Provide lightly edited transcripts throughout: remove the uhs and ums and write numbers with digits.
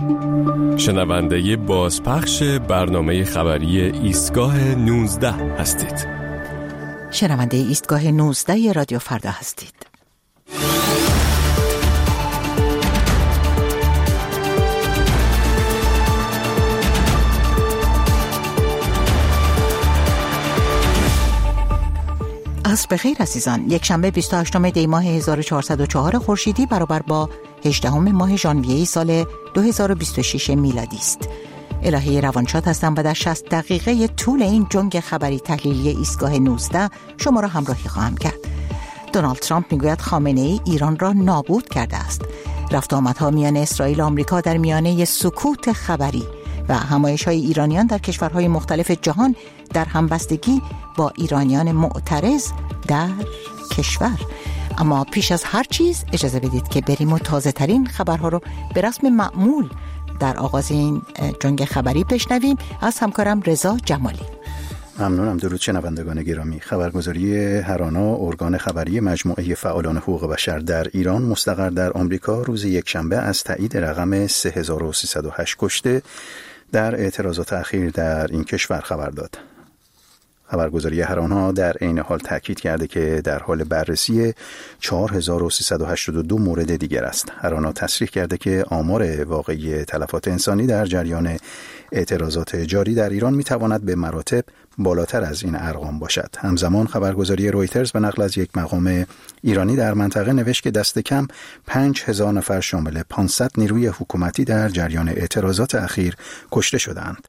شنونده بازپخش برنامه خبری ایستگاه 19 هستید. شنونده ایستگاه 19 رادیو فردا هستید. عصر بخیر عزیزان. یک شنبه 28 دی ماه 1404 خورشیدی برابر با 18 ماه ژانویه سال 2026 میلادی است. الهه روانشاد هستم و در 60 دقیقه طول این جنگ خبری تحلیلی ایستگاه 19 شما را همراهی خواهم کرد. دونالد ترامپ میگوید خامنه‌ای ایران را نابود کرده است. رفت آمدها میان اسرائیل و آمریکا در میانه سکوت خبری و همایش‌های ایرانیان در کشورهای مختلف جهان در همبستگی با ایرانیان معترض در کشور. اما پیش از هر چیز اجازه بدید که بریم و تازه ترین خبرها رو به رسم معمول در آغاز این جنگ خبری بشنویم از همکارم رضا جمالی. ممنونم. درود شنوندگان گرامی. خبرگزاری هرانا، ارگان خبری مجموعه فعالان حقوق بشر در ایران مستقر در آمریکا، روز یکشنبه از تایید رقم 3308 کشته در اعتراضات اخیر در این کشور خبر داد. خبرگزاری هرانا در عین حال تاکید کرده که در حال بررسی 4382 مورد دیگر است. هرانا تصریح کرده که آمار واقعی تلفات انسانی در جریان اعتراضات جاری در ایران میتواند به مراتب بالاتر از این ارقام باشد. همزمان خبرگزاری رویترز به نقل از یک مقام ایرانی در منطقه نوشت که دست کم 5000 نفر شامل 500 نیروی حکومتی در جریان اعتراضات اخیر کشته شدند.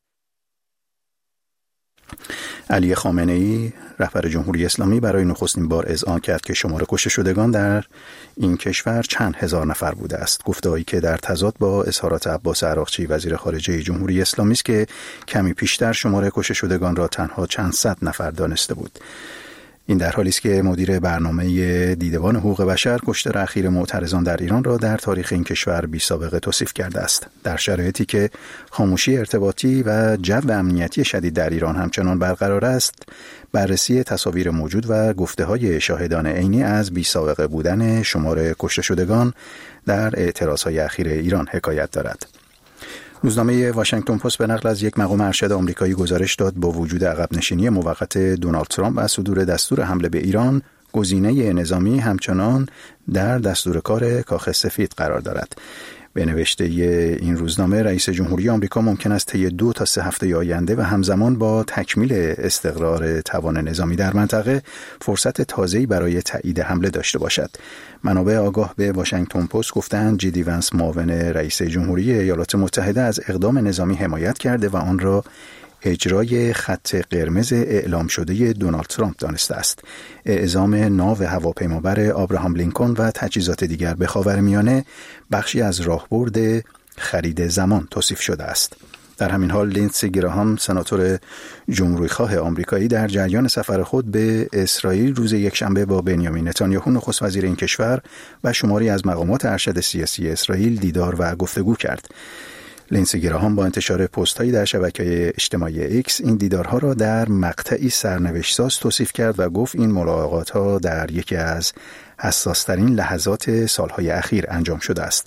علی خامنه‌ای رهبر جمهوری اسلامی برای نخستین بار اذعان کرد که شمار کشته شدگان در این کشور چند هزار نفر بوده است. گفته‌ای که در تضاد با اظهارات عباس عراقچی وزیر خارجه جمهوری اسلامی است که کمی پیشتر شمار کشته شدگان را تنها چند صد نفر دانسته بود. این در حالی است که مدیر برنامه دیدبان حقوق بشر کشتار اخیر معترضان در ایران را در تاریخ این کشور بی‌سابقه توصیف کرده است. در شرایطی که خاموشی ارتباطی و جو امنیتی شدید در ایران همچنان برقرار است، بررسی تصاویر موجود و گفته‌های شاهدان عینی از بی‌سابقه بودن شمار کشته شدگان در اعتراضهای اخیر ایران حکایت دارد. روزنامه واشنگتن پست به نقل از یک مقام ارشد آمریکایی گزارش داد با وجود عقب نشینی موقت دونالد ترامپ از صدور دستور حمله به ایران، گزینه نظامی همچنان در دستور کار کاخ سفید قرار دارد. به نوشته این روزنامه، رئیس جمهوری آمریکا ممکن است طی 2 تا 3 هفته آینده و همزمان با تکمیل استقرار توان نظامی در منطقه فرصت تازه‌ای برای تایید حمله داشته باشد. منابع آگاه به واشنگتن پست گفتند جی دی ونس، معاون رئیس جمهوری ایالات متحده، از اقدام نظامی حمایت کرده و آن را اجرای خط قرمز اعلام شده دونالد ترامپ دانسته است. اعزام ناو هواپیمابر آبراهام لینکلن و تجهیزات دیگر به خاورمیانه بخشی از راهبرد خرید زمان توصیف شده است. در همین حال لیندسی گراهام، سناتور جمهوریخواه آمریکایی، در جریان سفر خود به اسرائیل روز یکشنبه با بنیامین نتانیاهو نخست وزیر این کشور و شماری از مقامات ارشد سیاسی اسرائیل دیدار و گفتگو کرد. لیندسی گراهام با انتشار پست‌هایی در شبکه اجتماعی ایکس این دیدارها را در مقطعی سرنوشت‌ساز توصیف کرد و گفت این ملاقات‌ها در یکی از حساس‌ترین لحظات سال‌های اخیر انجام شده است.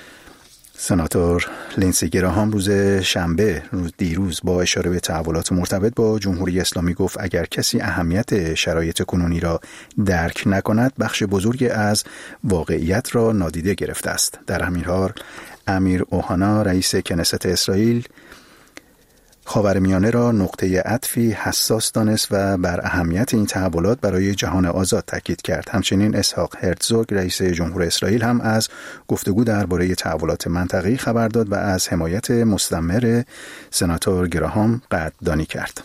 سناتور لیندسی گراهام روز شنبه دیروز با اشاره به تحولات مرتبط با جمهوری اسلامی گفت اگر کسی اهمیت شرایط کنونی را درک نکند، بخش بزرگی از واقعیت را نادیده گرفته است. در همین حال امیر اوهانا، رئیس کنست اسرائیل، خاورمیانه را نقطه عطفی حساس دانست و بر اهمیت این تحولات برای جهان آزاد تاکید کرد. همچنین اسحاق هرتزوگ، رئیس جمهور اسرائیل، هم از گفتگو درباره تحولات منطقه‌ای خبر داد و از حمایت مستمر سناتور گراهام قدردانی کرد.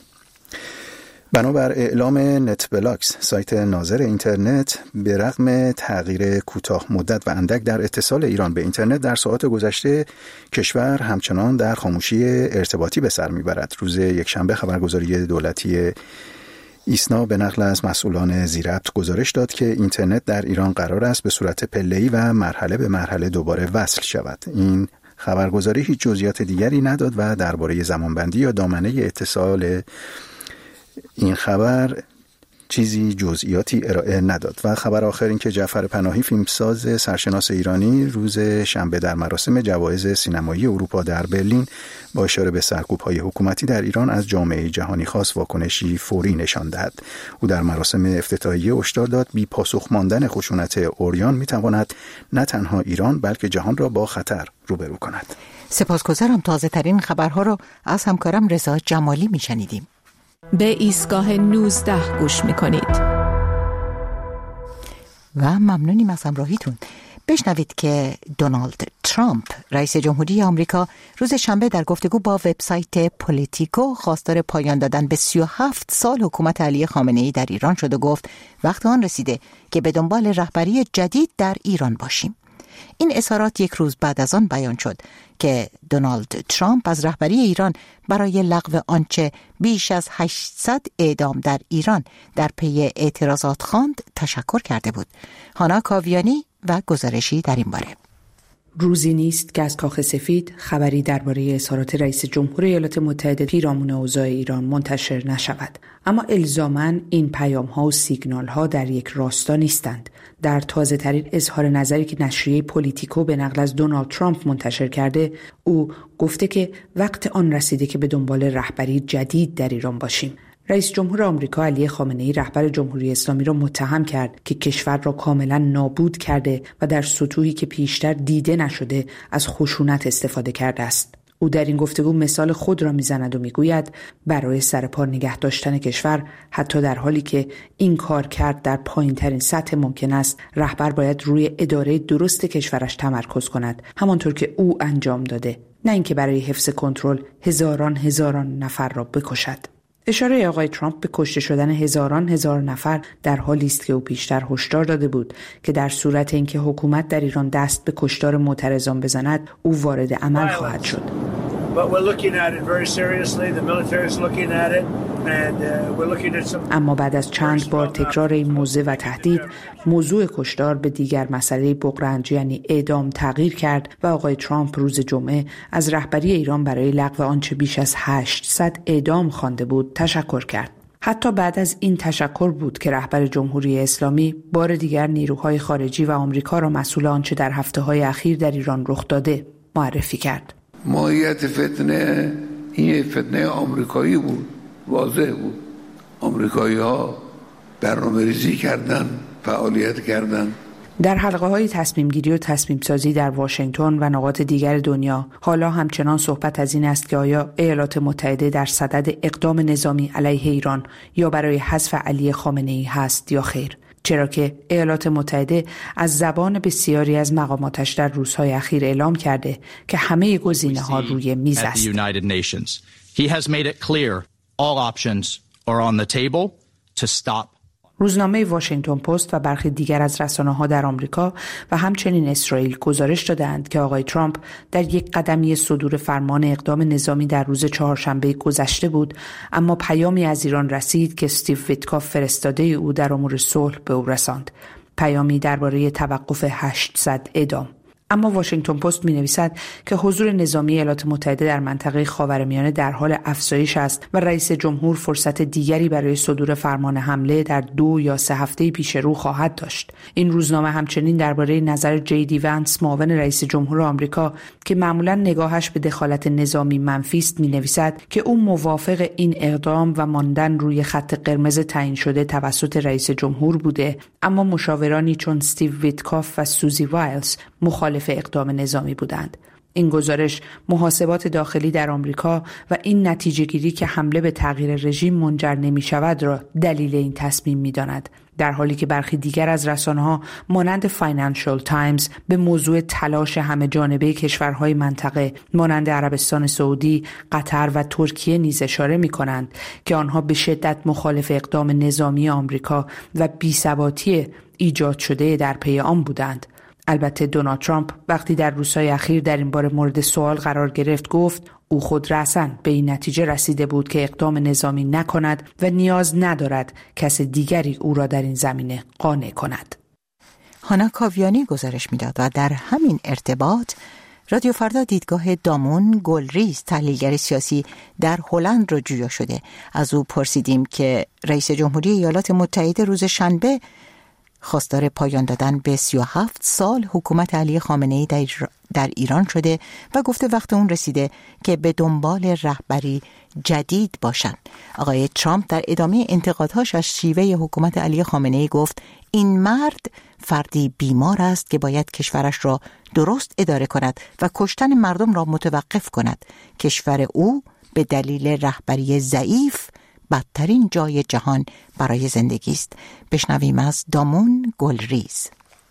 بنابر اعلام نتبلاکس، سایت ناظر اینترنت، به رغم تغییر کوتاه مدت و اندک در اتصال ایران به اینترنت در ساعات گذشته، کشور همچنان در خاموشی ارتباطی به سر میبرد. روز یکشنبه خبرگزاری دولتی ایسنا به نقل از مسئولان ذی‌ربط گزارش داد که اینترنت در ایران قرار است به صورت پله‌ای و مرحله به مرحله دوباره وصل شود. این خبرگزاری هیچ جزئیات دیگری نداد و درباره زمانبندی یا دامنه اتصال این خبر چیزی جزئیاتی ارائه نداد. و خبر آخر این که جعفر پناهی فیلمساز سرشناس ایرانی روز شنبه در مراسم جوایز سینمایی اروپا در برلین با اشاره به سرکوب‌های حکومتی در ایران از جامعه جهانی خواست واکنشی فوری نشان دهد. او در مراسم افتتاحیه هشدار داد بی پاسخ ماندن خشونت عریان می‌تواند نه تنها ایران بلکه جهان را با خطر روبرو کند. سپاسگزارم. تازه ترین خبرها رو از همکارم رضا جمالی میشنیدیم. به ایستگاه 19 گوش میکنید و ممنونیم از همراهیتون. بشنوید که دونالد ترامپ رئیس جمهوری آمریکا روز شنبه در گفتگو با وبسایت پولیتیکو خواستار پایان دادن به 37 سال حکومت علی خامنه‌ای در ایران شد و گفت وقت آن رسیده که به دنبال رهبری جدید در ایران باشیم. این اظهارات یک روز بعد از آن بیان شد که دونالد ترامپ از رهبری ایران برای لغو آنچه بیش از 800 اعدام در ایران در پی اعتراضات خواند تشکر کرده بود. هانا کاویانی و گزارشی در این باره. روزی نیست که از کاخ سفید خبری درباره اظهارات رئیس جمهور ایالات متحده پیرامون اوضاع ایران منتشر نشود. اما الزاماً این پیام‌ها و سیگنال‌ها در یک راستا نیستند. در تازه‌ترین اظهار نظری که نشریه پولیتیکو به نقل از دونالد ترامپ منتشر کرده، او گفته که وقت آن رسیده که به دنبال رهبری جدید در ایران باشیم. رئیس جمهور آمریکا علی خامنه‌ای رهبر جمهوری اسلامی را متهم کرد که کشور را کاملا نابود کرده و در سطوحی که پیشتر دیده نشده از خشونت استفاده کرده است. او در این گفتگو مثال خود را میزند و میگوید برای سرپا نگه داشتن کشور حتی در حالی که این کار کرد در پایین ترین سطح ممکن است، رهبر باید روی اداره درست کشورش تمرکز کند، همانطور که او انجام داده، نه اینکه برای حفظ کنترل هزاران نفر را بکشد. اشاره آقای ترامپ به کشته شدن هزار نفر در حالی است که او پیشتر هشدار داده بود که در صورت اینکه حکومت در ایران دست به کشتار معترضان بزند، او وارد عمل خواهد شد. اما بعد از چند بار تکرار این موضوع و تهدید، موضوع کشتار به دیگر مسئله بغرنج یعنی اعدام تغییر کرد و آقای ترامپ روز جمعه از رهبری ایران برای لغو آنچه بیش از 800 اعدام خوانده بود تشکر کرد. حتی بعد از این تشکر بود که رهبر جمهوری اسلامی بار دیگر نیروهای خارجی و آمریکا را مسئول آنچه در هفته‌های اخیر در ایران رخ داده معرفی کرد. ماهیت فتنه این فتنه آمریکایی بود، واضح بود. آمریکایی‌ها برنامه‌ریزی کردن، فعالیت کردن. در حلقه‌های تصمیم‌گیری و تصمیم‌سازی در واشنگتن و نقاط دیگر دنیا حالا همچنان صحبت از این است که آیا ایالات متحده در صدد اقدام نظامی علیه ایران یا برای حذف علی خامنه‌ای هست یا خیر، چرا که ایالات متحده از زبان بسیاری از مقاماتش در روزهای اخیر اعلام کرده که همه گزینه‌ها روی میز است. روزنامه واشنگتن پست و برخی دیگر از رسانه‌ها در آمریکا و همچنین اسرائیل گزارش دادند که آقای ترامپ در یک قدمی صدور فرمان اقدام نظامی در روز چهارشنبه گذشته بود، اما پیامی از ایران رسید که استیو ویتکاف فرستاده او در امور صلح به او رساند. پیامی درباره توقف 800 اعدام. اما واشنگتن پست می‌نویسد که حضور نظامی ایالات متحده در منطقه خاورمیانه در حال افزایش است و رئیس جمهور فرصت دیگری برای صدور فرمان حمله در 2 یا 3 هفته پیش رو خواهد داشت. این روزنامه همچنین درباره نظر جی دی ونس معاون رئیس جمهور آمریکا که معمولاً نگاهش به دخالت نظامی منفی است می‌نویسد که او موافق این اقدام و ماندن روی خط قرمز تعیین شده توسط رئیس جمهور بوده، اما مشاورانی چون استیو ویتکاف و سوزی وایلز مخالف اقدام نظامی بودند. این گزارش محاسبات داخلی در آمریکا و این نتیجه گیری که حمله به تغییر رژیم منجر نمی شود را دلیل این تصمیم می داند، در حالی که برخی دیگر از رسانه‌ها مانند فاینانشال تایمز به موضوع تلاش همه جانبه کشورهای منطقه مانند عربستان سعودی، قطر و ترکیه نیز اشاره می کنند که آنها به شدت مخالف اقدام نظامی آمریکا و بی‌ثباتی ایجاد شده در پی آن بودند. البته دونالد ترامپ وقتی در روزهای اخیر در این باره مورد سوال قرار گرفت گفت او خود رأساً به این نتیجه رسیده بود که اقدام نظامی نکند و نیاز ندارد کس دیگری او را در این زمینه قانع کند. هانا کاویانی گزارش میداد و در همین ارتباط رادیو فردا دیدگاه دامون گلریز تحلیلگر سیاسی در هلند را جویا شده. از او پرسیدیم که رئیس جمهوری ایالات متحده روز شنبه خواستار پایان دادن به 37 سال حکومت علی خامنه‌ای در ایران شده و گفته وقت اون رسیده که به دنبال رهبری جدید باشند. آقای ترامپ در ادامه انتقادهاش از شیوه حکومت علی خامنه‌ای گفت این مرد فردی بیمار است که باید کشورش را درست اداره کند و کشتن مردم را متوقف کند. کشور او به دلیل رهبری ضعیف بدترین جای جهان برای زندگی است. بشنویم از دامون گلریز.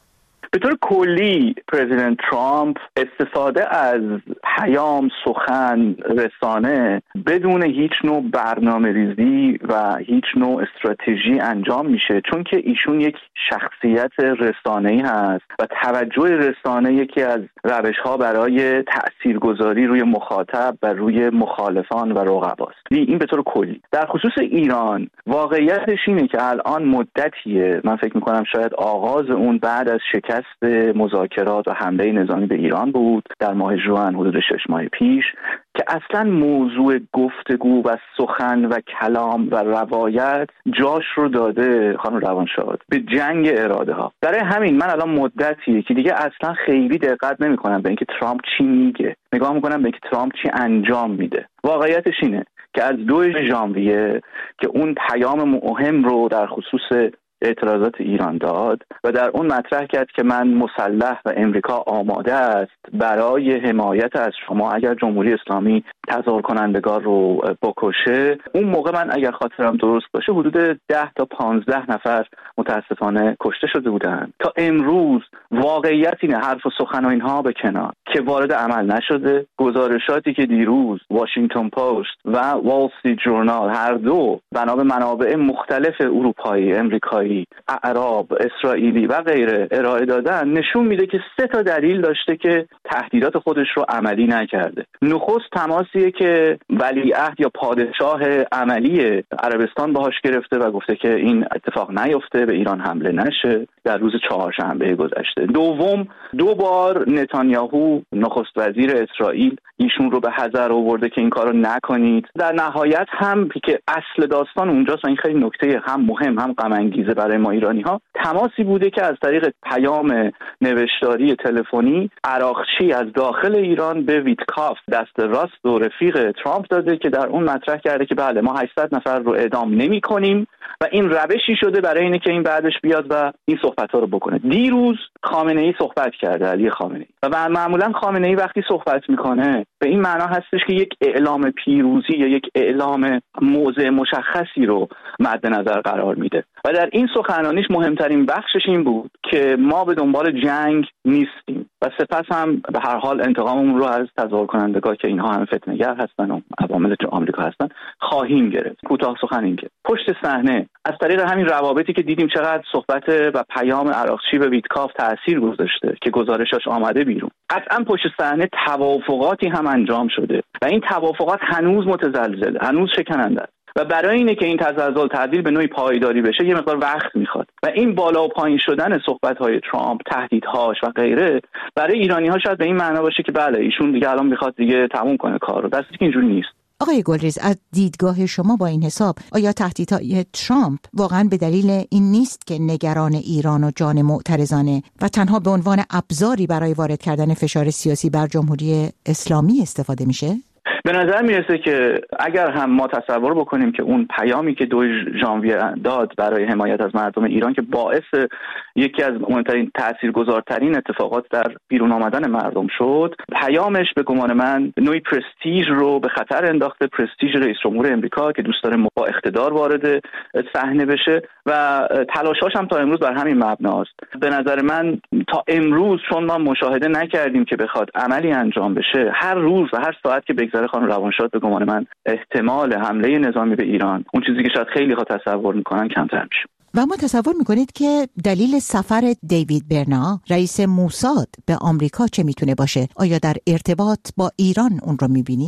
به طور کلی پرزیدنت ترامپ استفاده از پیام، سخن، رسانه بدون هیچ نوع برنامه‌ریزی و هیچ نوع استراتژی انجام میشه، چون که ایشون یک شخصیت رسانه‌ای هست و توجه رسانه یکی از روش‌ها برای تاثیرگذاری روی مخاطب و روی مخالفان و رقباست. این به طور کلی. در خصوص ایران واقعیتش اینه که الان مدتیه، من فکر می‌کنم شاید آغاز اون بعد از شکست مذاکرات و حمله نظامی به ایران بود در ماه ژوئن حدود 6 ماه پیش، که اصلا موضوع گفتگو و سخن و کلام و روایت جاش رو داده خانم روانشاد به جنگ اراده ها. برای همین من الان مدتیه که دیگه اصلا خیلی دقت نمی‌کنم به اینکه ترامپ چی میگه، نگاه می‌کنم به اینکه ترامپ چی انجام میده. واقعیتش اینه که از 2 ژانویه که اون پیام مهم رو در خصوص اعتراضات ایران داد و در اون مطرح کرد که من مسلح و امریکا آماده است برای حمایت از شما اگر جمهوری اسلامی تظاهر کنندگان رو بکشه. اون موقع من اگر خاطرم درست باشه حدود 10 تا 15 نفر متاسفانه کشته شده بودند. تا امروز واقعیت اینه، حرف و سخن و اینها به کنار، که وارد عمل نشده. گزارشاتی که دیروز واشنگتن پست و وال استریت ژورنال هر دو بنا به منابع مختلف اروپایی، امریکایی، اعراب، اسرائیلی و غیره ارائه دادن نشون میده که 3 تا دلیل داشته که تهدیدات خودش رو عملی نکرده. نخست تماسیه که ولیعهد یا پادشاه عملی عربستان باهاش گرفته و گفته که این اتفاق نیفته، به ایران حمله نشه در روز 4 شنبه گذشته. دوم، 2 بار نتانیاهو نخست وزیر اسرائیل ایشون رو به حذر آورده که این کارو نکنید. در نهایت هم که اصل داستان اونجاست و این خیلی نکته هم مهم هم غم انگیزه برای ما ایرانی‌ها، تماسی بوده که از طریق پیام نوشتاری تلفنی عراقچی از داخل ایران به ویتکاف دست راست و رفیق ترامپ داده که در اون مطرح کرده که بله ما 800 نفر رو اعدام نمی‌کنیم و این روشی شده برای اینه که این بعدش بیاد و این صحبت‌ها رو بکنه. دیروز خامنه‌ای صحبت کرده، علی خامنه‌ای، و معمولا خامنه‌ای وقتی صحبت میکنه به این معنا هستش که یک اعلام پیروزی یا یک اعلام موضع مشخصی رو مد نظر قرار میده و در این سخنرانیش مهمترین بخشش این بود که ما به دنبال جنگ نیستیم و سپس هم به هر حال انتقاممون رو از تظاهر کنندگان که اینها هم فتنه‌گر هستن و عوامل آمریکا هستن خواهیم گرفت. کوتاه سخن این که پشت صحنه از طریق همین روابطی که دیدیم چقدر صحبت و پیام عراقچی به ویتکاف تأثیر گذاشته که گزارشاش آمده بیرون، قطعا پشت صحنه توافقاتی هم انجام شده و این توافقات هنوز متزلزل، هنوز شکننده است و برای اینه که این تزلزل تبدیل به نوعی پایداری بشه یه مقدار وقت میخواد و این بالا و پایین شدن صحبت‌های ترامپ، تهدیدهاش و غیره برای ایرانی‌ها شاید به این معنا باشه که بله ایشون دیگه الان میخواد دیگه تموم کنه کار رو، دستی که اینجوری نیست. آقای گلریز، از دیدگاه شما با این حساب آیا تهدیدهای ترامپ واقعا به دلیل این نیست که نگران ایران و جان معترضانه و تنها به عنوان ابزاری برای وارد کردن فشار سیاسی بر جمهوری اسلامی استفاده میشه؟ به نظر میرسه که اگر هم ما تصور بکنیم که اون پیامی که 2 ژانویه داد برای حمایت از مردم ایران که باعث یکی از مهمترین تاثیرگذارترین اتفاقات در بیرون آمدن مردم شد، پیامش به گمان من نوعی پرستیژ رو به خطر انداخته، پرستیژ رئیس جمهور امریکا که دوست داره با اقتدار وارد صحنه بشه و تلاشاش هم تا امروز بر همین مبناست. به نظر من تا امروز چون ما مشاهده نکردیم که بخواد عملی انجام بشه، هر روز و هر ساعت که بگذره خانم روانشاد به گمان من احتمال حمله نظامی به ایران، اون چیزی که شاید خیلی ها تصور میکنن، کمتر میشه. و ما تصور میکنید که دلیل سفر دیوید برنا رئیس موساد به آمریکا چه میتونه باشه؟ آیا در ارتباط با ایران اون رو میبینید؟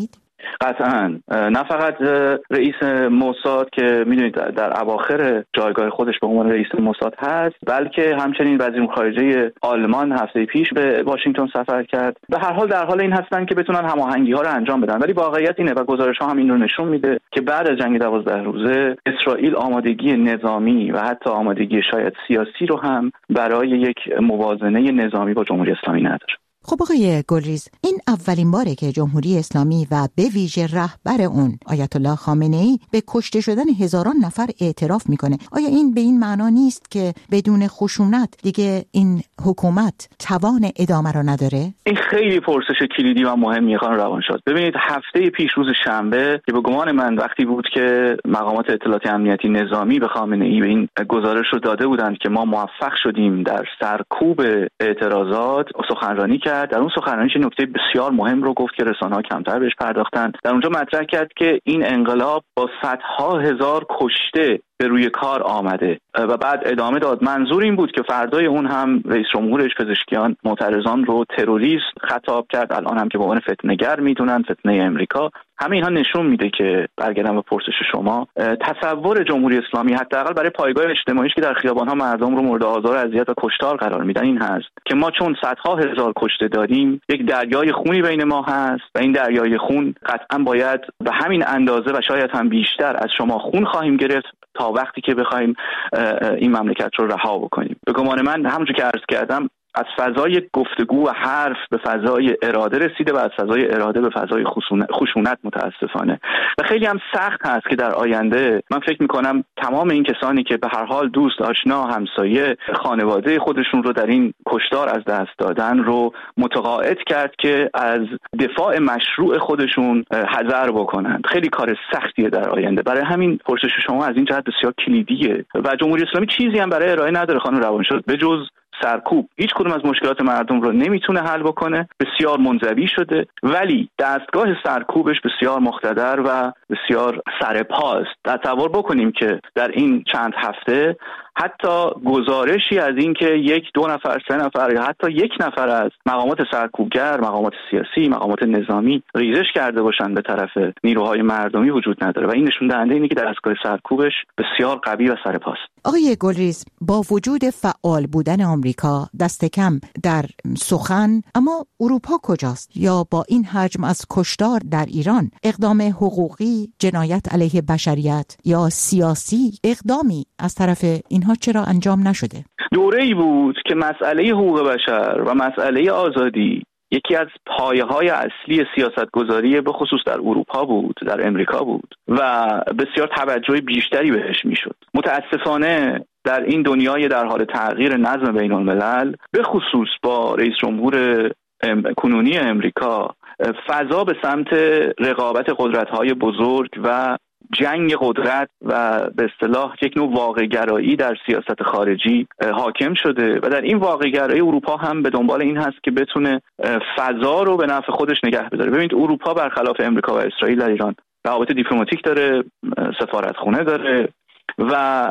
قطعاً نه فقط رئیس موساد که میدونید در اواخر جایگاه خودش به عنوان رئیس موساد هست، بلکه همچنین وزیر خارجه آلمان هفته پیش به واشنگتن سفر کرد. به هر حال در حال این هستن که بتونن هماهنگی‌ها رو انجام بدن، ولی واقعیت اینه و گزارش‌ها هم این رو نشون میده که بعد از جنگ 12 روزه اسرائیل آمادگی نظامی و حتی آمادگی شاید سیاسی رو هم برای یک موازنه نظامی با جمهوری اسلامی نداره. خب آقای گلریز، این اولین باره که جمهوری اسلامی و به ویژه رهبر اون آیت الله خامنه‌ای به کشته شدن هزاران نفر اعتراف میکنه. آیا این به این معنا نیست که بدون خشونت دیگه این حکومت توان ادامه را نداره؟ این خیلی پرسش کلیدی و مهمیه خانم روانشاد. ببینید هفته پیش روز شنبه که به گمان من وقتی بود که مقامات اطلاعاتی امنیتی نظامی به خامنه‌ای به این گزارش رو داده بودند که ما موفق شدیم در سرکوب اعتراضات سخنرانی کرد. در اون سخنرانیش نکته بسیار مهم رو گفت که رسانه‌ها کمتر بهش پرداختن. در اونجا مطرح کرد که این انقلاب با صدها هزار کشته به روی کار آمده و بعد ادامه داد. منظور این بود که فردای اون هم رئیس جمهورش پزشکیان معترضان رو تروریست خطاب کرد، الان هم که به عنوان فتنه‌گر میدونن، فتنه امریکا. همه اینها نشون میده که برگردم به پرسش شما، تصور جمهوری اسلامی حداقل برای پایگاه اجتماعیش که در خیابان‌ها مردم رو مورد آزار و اذیت و کشتار قرار میدن این هست که ما چون صدها هزار کشته داریم یک دریای خونی بین ما هست و این دریای خون قطعا باید به همین اندازه و شاید هم بیشتر از شما خون خواهیم گرفت تا وقتی که بخوایم این مملکت رو رها بکنیم. به گمان من همونجور که عرض کردم از فضای گفتگو و حرف به فضای اراده رسیده و از فضای اراده به فضای خشونت متاسفانه و خیلی هم سخت هست که در آینده من فکر میکنم تمام این کسانی که به هر حال دوست، آشنا، همسایه، خانواده خودشون رو در این کشتار از دست دادن رو متقاعد کرد که از دفاع مشروع خودشون حذر بکنن. خیلی کار سختیه در آینده. برای همین پرسش شما از این جهت بسیار کلیدیه و جمهوری اسلامی چیزی هم برای ارائه نداره خانم روانشاد به جز سرکوب. هیچ کدوم از مشکلات مردم رو نمیتونه حل بکنه، بسیار منزوی شده، ولی دستگاه سرکوبش بسیار مقتدر و بسیار سرپاست. تصور بکنیم که در این چند هفته حتی گزارشی از این که 1، 2 نفر، 3 نفر یا حتی 1 نفر از مقامات سرکوبگر، مقامات سیاسی، مقامات نظامی ریزش کرده باشن به طرف نیروهای مردمی وجود نداره و این نشون دهنده اینه که دستگاه سرکوبش بسیار قوی و سرپاست. آقای گلریز، با وجود فعال بودن آمریکا دست کم در سخن، اما اروپا کجاست؟ یا با این حجم از کشتار در ایران اقدام حقوقی، جنایت علیه بشریت یا سیاسی اقدامی از طرف اینها چرا انجام نشده؟ دوره‌ای بود که مسئله حقوق بشر و مسئله آزادی یکی از پایه‌های اصلی سیاستگذاری به خصوص در اروپا بود، در امریکا بود و بسیار توجه بیشتری بهش میشد. متاسفانه در این دنیای در حال تغییر نظم بین الملل به خصوص با رئیس جمهور کنونی امریکا فضا به سمت رقابت قدرت‌های بزرگ و جنگ قدرت و به اصطلاح یک نوع واقع‌گرایی در سیاست خارجی حاکم شده و در این واقع‌گرایی اروپا هم به دنبال این هست که بتونه فضا رو به نفع خودش نگه بداره. ببینید اروپا برخلاف امریکا و اسرائیل در ایران روابط دیپلماتیک داره، سفارتخونه داره و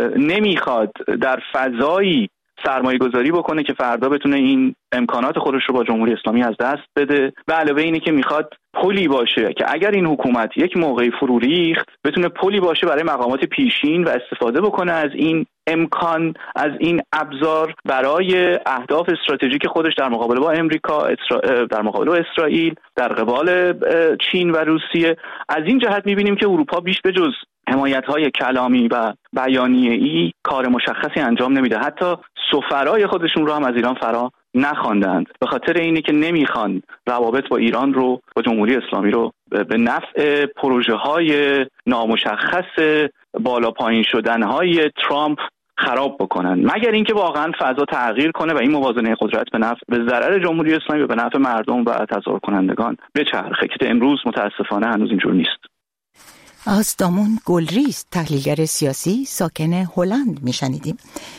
نمیخواد در فضایی سرمایه گذاری بکنه که فردا بتونه این امکانات خودش رو با جمهوری اسلامی از دست بده و علاوه اینه که میخواد پلی باشه که اگر این حکومت یک موقعی فرو ریخت بتونه پلی باشه برای مقامات پیشین و استفاده بکنه از این امکان، از این ابزار برای اهداف استراتژیک خودش در مقابله با امریکا، در مقابله با اسرائیل، در قبال چین و روسیه. از این جهت میبینیم که اروپا بیش به جز حمایت‌های کلامی و بیانیه‌ای کار مشخصی انجام نمیده. حتی سفرای خودشون رو هم از ایران فرا نخواندند به خاطر اینی که نمیخوان روابط با ایران رو، با جمهوری اسلامی رو به نفع پروژه‌های نامشخص بالا پایین شدن‌های ترامپ خراب بکنن، مگر اینکه واقعا فضا تغییر کنه و این موازنه قدرت به ضرر جمهوری اسلامی و به نفع مردم و تظاهر کنندگان بچرخه که امروز متاسفانه هنوز اینجور نیست. از دامون گلریز، تحلیلگر سیاسی ساکن هلند میشنیدیم.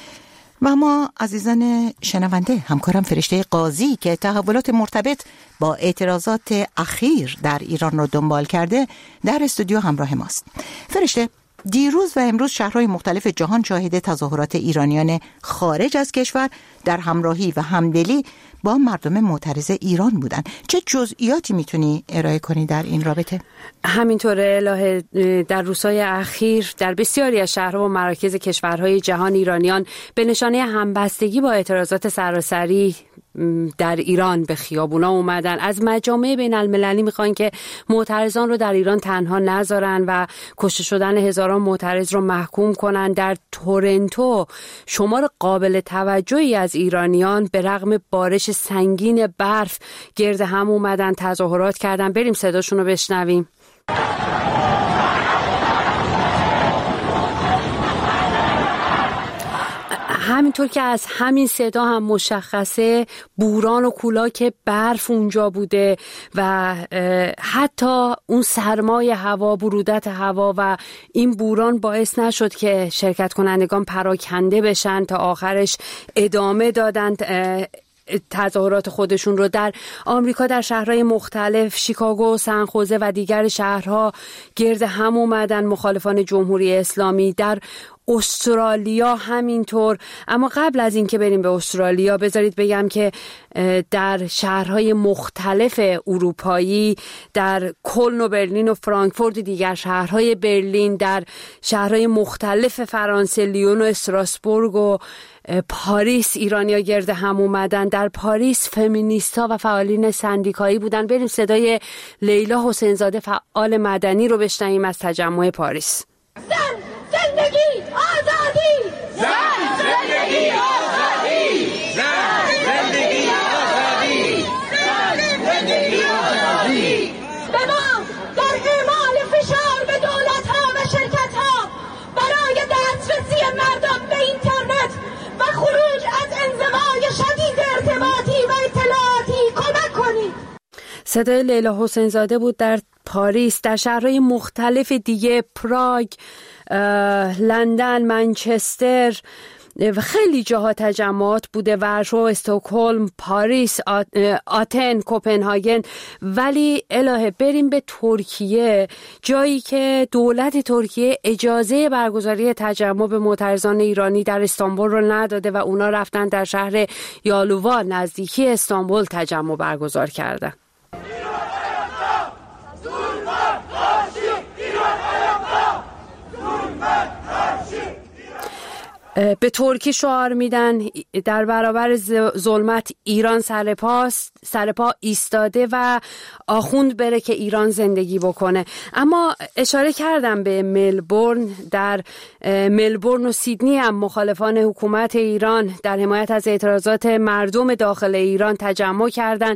و ما عزیزان شنونده، همکارم فرشته قاضی که تحولات مرتبط با اعتراضات اخیر در ایران رو دنبال کرده در استودیو همراه ماست. فرشته، دیروز و امروز شهرهای مختلف جهان شاهد تظاهرات ایرانیان خارج از کشور در همراهی و همدلی با مردم معترض ایران بودن. چه جزئیاتی میتونی ارائه کنی در این رابطه؟ همینطوره الهه، در روزهای اخیر در بسیاری از شهرها و مراکز کشورهای جهان ایرانیان به نشانه همبستگی با اعتراضات سراسری در ایران به خیابونا اومدن. از مجامع بین المللی میخوان که معترضان رو در ایران تنها نذارن و کشته شدن هزاران معترض رو محکوم کنن. در تورنتو شمار قابل توجهی از ایرانیان به رغم بارش سنگین برف گرد هم اومدن، تظاهرات کردن. بریم صداشون رو بشنویم. همینطور که از همین صدا هم مشخصه بوران و کولاک برف اونجا بوده و حتی اون سرمای هوا، برودت هوا و این بوران باعث نشد که شرکت کنندگان پراکنده بشن، تا آخرش ادامه دادن تظاهرات خودشون رو. در آمریکا در شهرهای مختلف، شیکاگو، سنخوزه و دیگر شهرها گرد هم اومدن مخالفان جمهوری اسلامی. در استرالیا همینطور. اما قبل از اینکه بریم به استرالیا بذارید بگم که در شهرهای مختلف اروپایی، در کلن و برلین و فرانکفورت و دیگر شهرهای برلین، در شهرهای مختلف فرانسه، لیون و استراسبورگ و پاریس ایرانیا گرد هم اومدن. در پاریس فمینیستا و فعالین سندیکایی بودن. بریم صدای لیلا حسین زاده فعال مدنی رو بشنویم از تجمع پاریس. زندگی آزادی، زن زندگی آزادی، زن زندگی آزادی، زن زندگی آزادی. به ما در اعمال فشار به دولت‌ها و شرکت‌ها برای دسترسی مردم به اینترنت و خروج از انزوای شدید ارتباطی و اطلاعاتی کمک کنید. صدای لیلا حسین زاده بود در پاریس. در شهرهای مختلف دیگه، پراگ، لندن، منچستر و خیلی جاها تجمعات بوده، ورشو، استکهلم، پاریس، آتن، کوپنهاگن. ولی الهه بریم به ترکیه، جایی که دولت ترکیه اجازه برگزاری تجمع به معترضان ایرانی در استانبول رو نداده و اونا رفتن در شهر یالووا نزدیکی استانبول تجمع برگزار کردن. به ترکی شعار میدن در برابر ظلمت ایران سرپا ایستاده و آخوند بره که ایران زندگی بکنه. اما اشاره کردم به ملبورن. در ملبورن و سیدنی هم مخالفان حکومت ایران در حمایت از اعتراضات مردم داخل ایران تجمع کردن.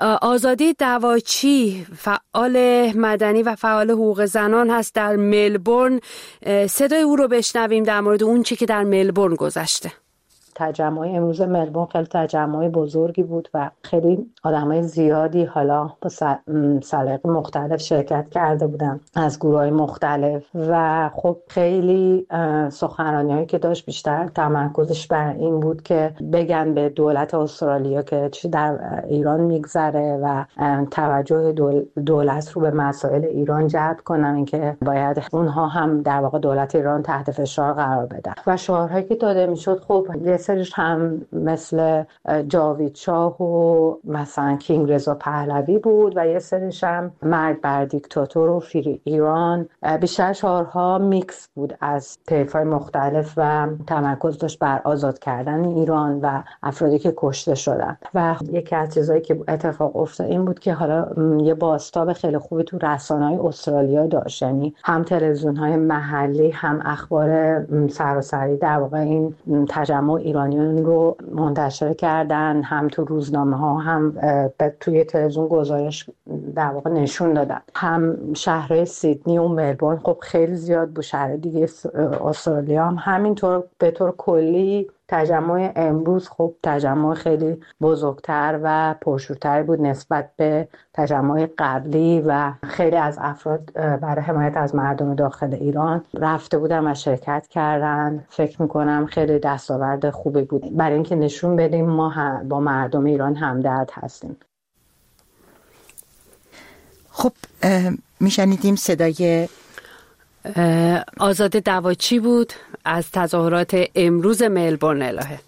آزادی دواچی فعال مدنی و فعال حقوق زنان هست در ملبورن. صدای او رو بشنویم در مورد اون چی که در ملبورن گذشته. تجمع امروز ملبورن خیلی تجمع بزرگی بود و خیلی آدمای زیادی حالا با سلیقه مختلف شرکت کرده بودن از گروه‌های مختلف و خب خیلی سخنرانی‌هایی که داشت بیشتر تمرکزش بر این بود که بگن به دولت استرالیا که چی در ایران میگذره و توجه دولت رو به مسائل ایران جلب کنن که باید اونها هم در واقع دولت ایران تحت فشار قرار بدن. و شعارهایی که داده میشد خب یه سریش هم مثل جاوید شاه و مثلا کینگ رضا پهلوی بود و یه سریش هم مرگ بر دیکتاتور و فری ایران. بیشتر شعارها میکس بود از طیف‌های مختلف و تمرکز داشت بر آزاد کردن ایران و افرادی که کشته شدن. و یکی از چیزایی که اتفاق افتاد این بود که حالا یه بازتاب خیلی خوبی تو رسانه‌های استرالیا داشت، یعنی هم تلویزیون‌های محلی هم اخبار سراسری در واقع این تجمع ایرانیان رو منتشر کردن، هم تو روزنامه ها هم توی تلویزیون گزارش در واقع نشون دادن. هم شهرهای سیدنی و ملبورن خب خیلی زیاد بود، شهر دیگه استرالیا هم همینطور. به طور کلی تجمع امروز خب تجمع خیلی بزرگتر و پرشورتر بود نسبت به تجمع قبلی و خیلی از افراد برای حمایت از مردم داخل ایران رفته بودن و شرکت کردن. فکر میکنم خیلی دستاورد خوبی بود برای اینکه نشون بدیم ما با مردم ایران همدرد هستیم. خب میشنیدیم صدای آزاده دواچی بود از تظاهرات امروز ملبورن. الهه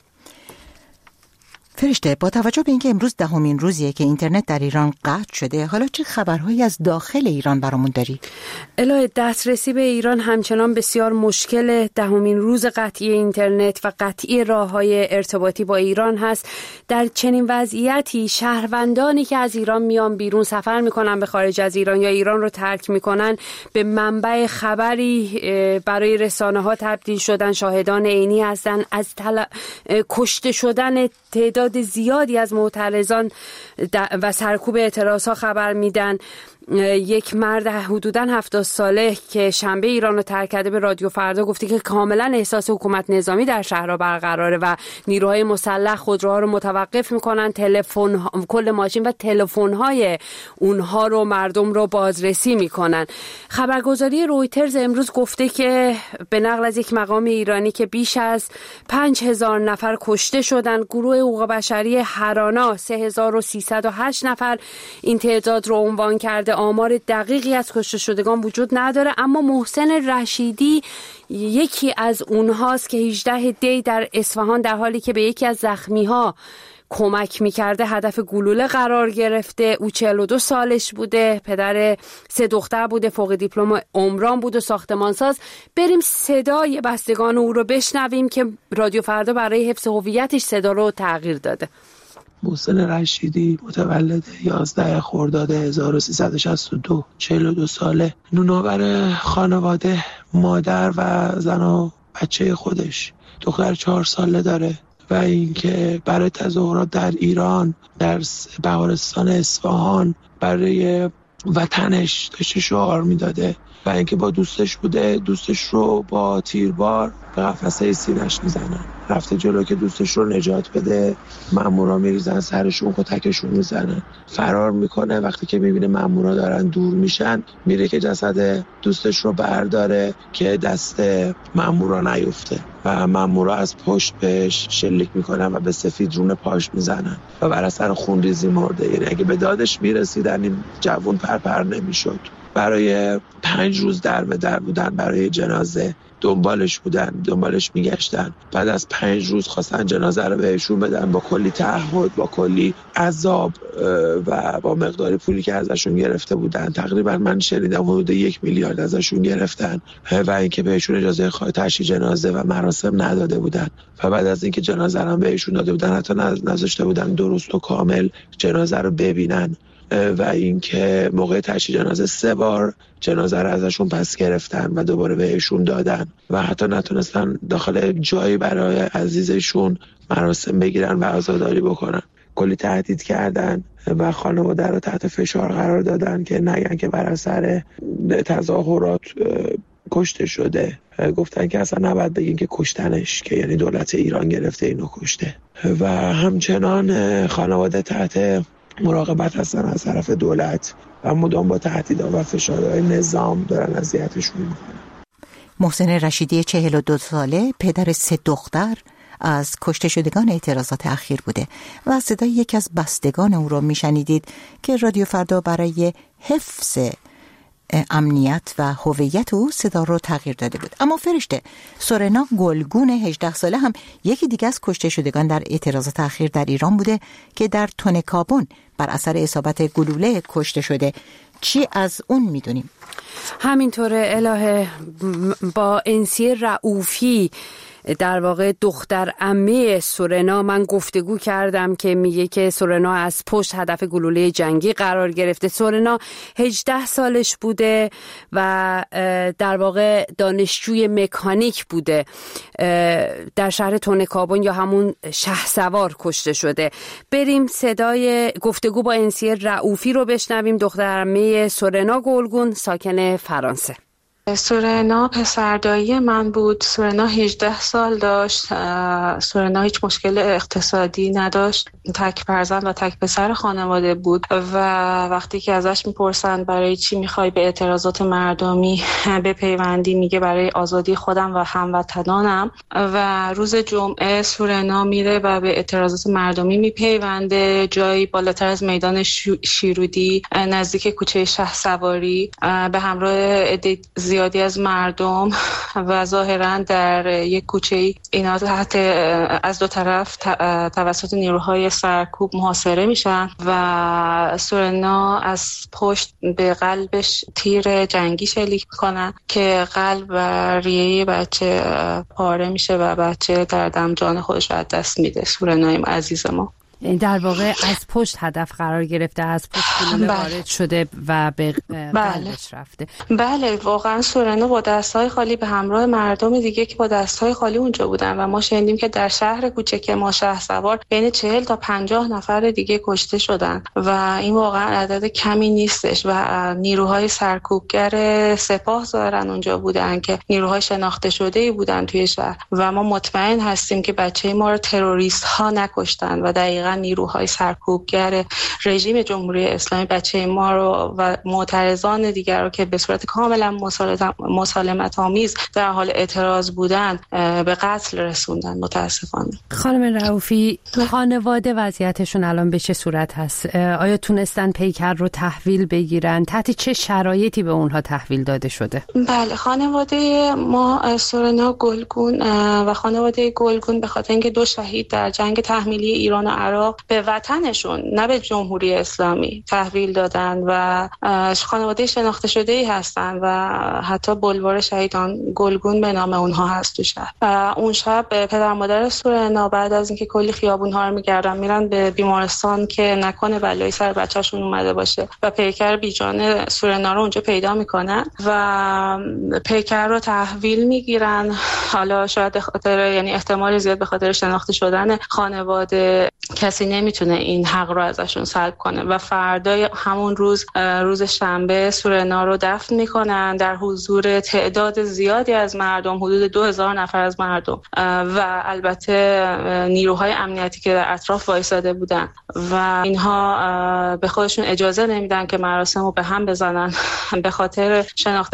فرشته، با توجه به اینکه امروز 10مین روزیه که اینترنت در ایران قطع شده، حالا چه خبرهایی از داخل ایران برامون داری؟ الهه، دسترسی به ایران همچنان بسیار مشکله. 10مین روز قطعی اینترنت و قطعی راههای ارتباطی با ایران هست. در چنین وضعیتی شهروندانی که از ایران میان بیرون، سفر میکنن به خارج از ایران یا ایران رو ترک میکنن، به منبع خبری برای رسانه ها تبدیل شدن. شاهدان عینی هستن از کشته شدن تعداد زیادی از معترضان و سرکوب اعتراضها خبر میدن. یک مرد حدوداً 70 ساله که شنبه ایران رو ترک کرده به رادیو فردا گفته که کاملا احساس حکومت نظامی در شهرها برقراره و نیروهای مسلح خودروها رو متوقف میکنن، کل ماشین و تلفن‌های اونها رو مردم رو بازرسی میکنن. خبرگزاری رویترز امروز گفته که به نقل از یک مقام ایرانی که بیش از 5000 نفر کشته شدن. گروه حقوق بشری هرانا 3308 نفر این تعداد رو عنوان کرده. آمار دقیقی از کشته شدگان وجود نداره، اما محسن رشیدی یکی از اونهاست که 18 دی در اصفهان در حالی که به یکی از زخمی‌ها کمک میکرده هدف گلوله قرار گرفته. او 42 سالش بوده، پدر 3 دختر بوده، فوق دیپلم عمران بود و ساختمانساز. بریم صدای بستگان او رو بشنویم که رادیو فردا برای حفظ هویتش صدا رو تغییر داده. محسن رشیدی متولد 11 خرداد 1362، 42 ساله، نونآور خانواده، مادر و زن و بچه خودش، دختر 4 ساله داره و اینکه برای تظاهرات در ایران در بهارستان اصفهان برای وطنش داشته شعار میداده و اینکه با دوستش بوده، دوستش رو با تیربار به قفسه سینه‌اش میزنن. رفته جلو که دوستش رو نجات بده، مامورا میریزن سرشون، کتکشون میزنن. فرار میکنه، وقتی که میبینه مامورا دارن دور میشن میره که جسد دوستش رو برداره که دست مامورا نیفته و مامورا از پشت بهش شلیک میکنن و به سفید رون پاش میزنن و بر اثر خونریزی مرده. یعنی اگه به دادش میرسیدن این جوون پرپر نمیشد. برای 5 روز در به در بودن برای جنازه، دنبالش میگشتن. بعد از 5 روز خواستن جنازه رو بهشون بدن با کلی تعهد، با کلی عذاب و با مقداری پولی که ازشون گرفته بودن. تقریبا من شنیدم حدود 1 میلیارد ازشون گرفتن و اینکه بهشون اجازه تشییع جنازه و مراسم نداده بودن و بعد از اینکه جنازه رو بهشون داده بودن حتی نذاشته بودن درست و کامل جنازه رو ببینن و اینکه موقع تشییع جنازه 3 بار جنازه رو ازشون پس گرفتن و دوباره بهشون دادن و حتی نتونستن داخل جایی برای عزیزشون مراسم بگیرن و عزاداری بکنن. کلی تهدید کردن و خانواده رو تحت فشار قرار دادن که نگن که بر اثر تظاهرات کشته شده. گفتن که اصلا نباید بگین که کشتنش، که یعنی دولت ایران گرفته اینو کشته. و همچنان خانواده تحت مراقبت هستن از طرف دولت و مدام با تهدیدها و فشارهای نظام دارن اذیتشون میکنن. محسن رشیدی 42 ساله، پدر 3 دختر، از کشته شدگان اعتراضات اخیر بوده و صدای یکی از بستگان او را میشنیدید که رادیو فردا برای حفظ امنیت و هویت او صدا رو تغییر داده بود. اما فرشته، سورنا گلگون 18 ساله هم یکی دیگه از کشته شدگان در اعتراضات اخیر در ایران بوده که در تونکابون بر اثر اصابت گلوله کشته شده. چی از اون میدونیم؟ همینطوره الهه. با انسی رؤوفی، در واقع دختر عمه سورنا، من گفتگو کردم که میگه که سورنا از پشت هدف گلوله جنگی قرار گرفته. سورنا 18 سالش بوده و در واقع دانشجوی مکانیک بوده. در شهر تونکابون یا همون شهسوار کشته شده. بریم صدای گفتگو با انسی رؤوفی رو بشنویم، دختر عمه سورنا گلگون، ساکن فرانسه. سورنا پسردایی من بود. سورنا 18 سال داشت. سورنا هیچ مشکل اقتصادی نداشت، تک فرزند و تک پسر خانواده بود و وقتی که ازش میپرسن برای چی میخوای به اعتراضات مردمی بپیوندی، میگه برای آزادی خودم و هموطنانم. و روز جمعه سورنا میره و به اعتراضات مردمی میپیونده جایی بالاتر از میدان شیرودی نزدیک کوچه شهسواری به همراه زیادی از مردم و ظاهراً در یک کوچه‌ای اینا تحت از دو طرف توسط نیروهای سرکوب محاصره میشن و سورنا از پشت به قلبش تیر جنگی شلیک میکنن که قلب و ریه بچه پاره میشه و بچه در دم جان خودش رو از دست میده. سورنای عزیز ما در واقع از پشت هدف قرار گرفته، از پشت گلوله وارد شده و به قلبش رفته. بله واقعا سورنا با دستهای خالی به همراه مردم دیگه که با دستهای خالی اونجا بودن و ما شنیدیم که در شهر کوچک ما شهرسوار بین 40 تا 50 نفر دیگه کشته شدن و این واقعا عدد کمی نیستش و نیروهای سرکوبگر سپاه ظاهرا اونجا بودن که نیروهای شناخته شده‌ای بودن توی شهر و ما مطمئن هستیم که بچه ما رو تروریست ها نکشتن و دقیقاً نیروهای سرکوبگر رژیم جمهوری اسلامی بچه ما رو و معترضان دیگر رو که به صورت کاملا مسالمت آمیز در حال اعتراض بودن به قتل رسوندن. متاسفانه. خانم رؤوفی، خانواده وضعیتشون الان به چه صورت هست؟ آیا تونستن پیکر رو تحویل بگیرن؟ تحت چه شرایطی به اونها تحویل داده شده؟ بله، خانواده ما سورنا گلگون و خانواده گلگون به خاطر اینکه 2 شهید در جنگ تحمیلی ایران و عراق به وطنشون نه به جمهوری اسلامی تحویل دادن و خانواده شناخته شده‌ای هستن و حتی بلوار شهیدان گلگون به نام اونها هست تو شهر. اون شب پدر مادر سورنا بعد از اینکه کلی خیابون‌ها رو می‌گردن میرن به بیمارستان که نکنه بلایی سر بچه‌شون اومده باشه و پیکر بیجان سورنا رو اونجا پیدا میکنن و پیکر رو تحویل میگیرن. حالا شاید خاطر یعنی احتمال زیاد به خاطر شناخته شدن خانواده کسی نمیتونه این حق رو ازشون سلب کنه و فردای همون روز شنبه سورنا رو دفن میکنن در حضور تعداد زیادی از مردم، حدود 2000 نفر از مردم و البته نیروهای امنیتی که در اطراف وایساده بودن و اینها به خودشون اجازه نمیدن که مراسم رو به هم بزنن به خاطر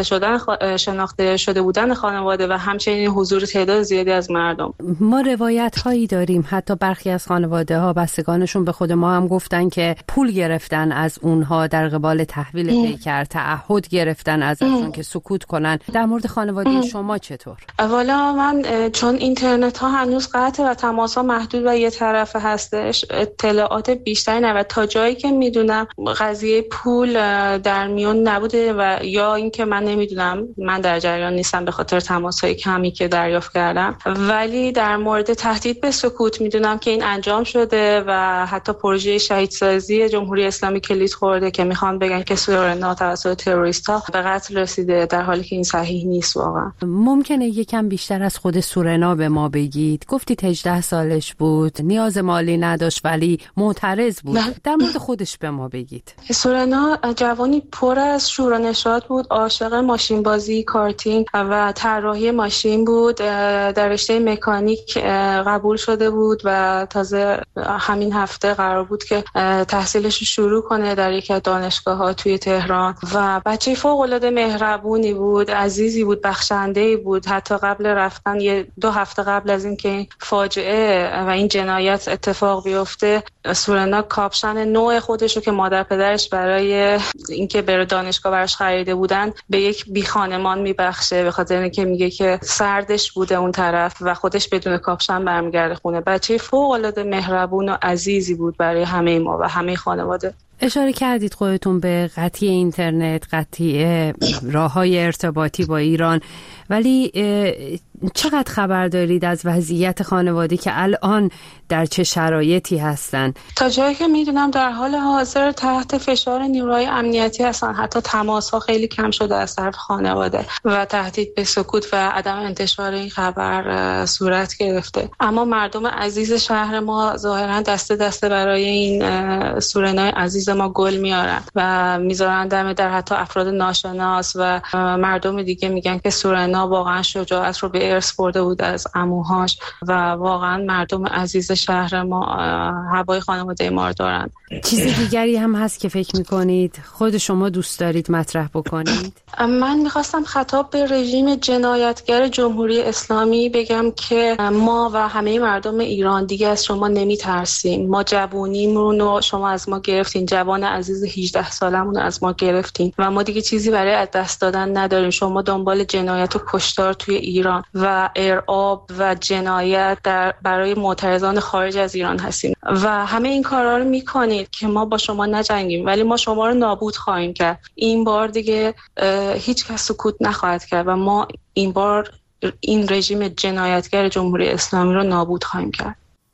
شناخته شده بودن خانواده و همچنین حضور تعداد زیادی از مردم. ما روایت هایی داریم، حتی برخی از خانواده ها بستگانشون به خود ما هم گفتن که پول گرفتن از اونها در قبال تحویل پیکر، تعهد گرفتن ازشون که سکوت کنن. در مورد خانواده شما چطور؟ اولا من چون اینترنت ها هنوز قطع و تماس ها محدود و یه طرفه هستش، اطلاعات بیشتری نه و تا جایی که میدونم قضیه پول در میون نبوده و یا اینکه من نمیدونم، من در جریان نیستم به خاطر تماس های کمی که دریافت کردم، ولی در مورد تهدید به سکوت میدونم که این انجام شده و حتی پروژه شهیدسازی جمهوری اسلامی کلید خورده که میخوان بگن که سورنا توسط تروریست‌ها به قتل رسیده، در حالی که این صحیح نیست. واقعا ممکنه یکم بیشتر از خود سورنا به ما بگید؟ گفتید 18 سالش بود، نیاز مالی نداشت ولی معترض بود. در مورد خودش به ما بگید. سورنا جوانی پر از شور و نشاط بود، عاشق ماشین بازی، کارتینگ و طراحی ماشین بود. در رشته مکانیک قبول شده بود و تازه همین هفته قرار بود که تحصیلش رو شروع کنه در یک از دانشگاه‌ها توی تهران و بچه فوق‌العاده مهربونی بود، عزیزی بود، بخشنده‌ای بود. حتی قبل رفتن 2 هفته قبل از اینکه این فاجعه و این جنایت اتفاق بیفته، سورنا کاپشن نوع خودش رو که مادر پدرش برای اینکه بره دانشگاه براش خریده بودن به یک بی خانمان میبخشه، به خاطر اینکه میگه که سردش بوده اون طرف و خودش بدون کاپشن برمیگرده خونه. بچه فوق‌العاده مهربون و عزیزی بود برای همه ما و همه خانواده. اشاره کردید خودتون به قطعی اینترنت، قطعی راه‌های ارتباطی با ایران، ولی چقدر خبر دارید از وضعیت خانواده که الان در چه شرایطی هستن؟ تا جایی که میدونم در حال حاضر تحت فشار نیروهای امنیتی هستن. حتی تماس‌ها خیلی کم شده از طرف خانواده و تهدید به سکوت و عدم انتشار این خبر صورت گرفته. اما مردم عزیز شهر ما ظاهرا دسته دسته برای این سورنای عزیز ما گل میارن و میذارن دم در. حتی افراد ناشناس و مردم دیگه میگن که سورنا واقعا شجاعت رو به ارث برده بود از عموهاش و واقعا مردم عزیز شهر ما هوای خانواده ما رو دارن. چیز دیگری هم هست که فکر میکنید خود شما دوست دارید مطرح بکنید؟ من میخواستم خطاب به رژیم جنایتگر جمهوری اسلامی بگم که ما و همه مردم ایران دیگه از شما نمیترسیم. ما جوونیم رو شما از ما گرفتین، نوجوان عزیز 18 سالمون از ما گرفتین و ما دیگه چیزی برای از دست دادن نداریم. شما دنبال جنایت و کشتار توی ایران و ارعاب و جنایت برای معترضان خارج از ایران هستین و همه این کارا رو میکنید که ما با شما نجنگیم، ولی ما شما رو نابود خواهیم کرد. این بار دیگه هیچ کس سکوت نخواهد کرد و ما این بار این رژیم جنایتگر جمهوری اسلامی رو نابود خواهیم کرد.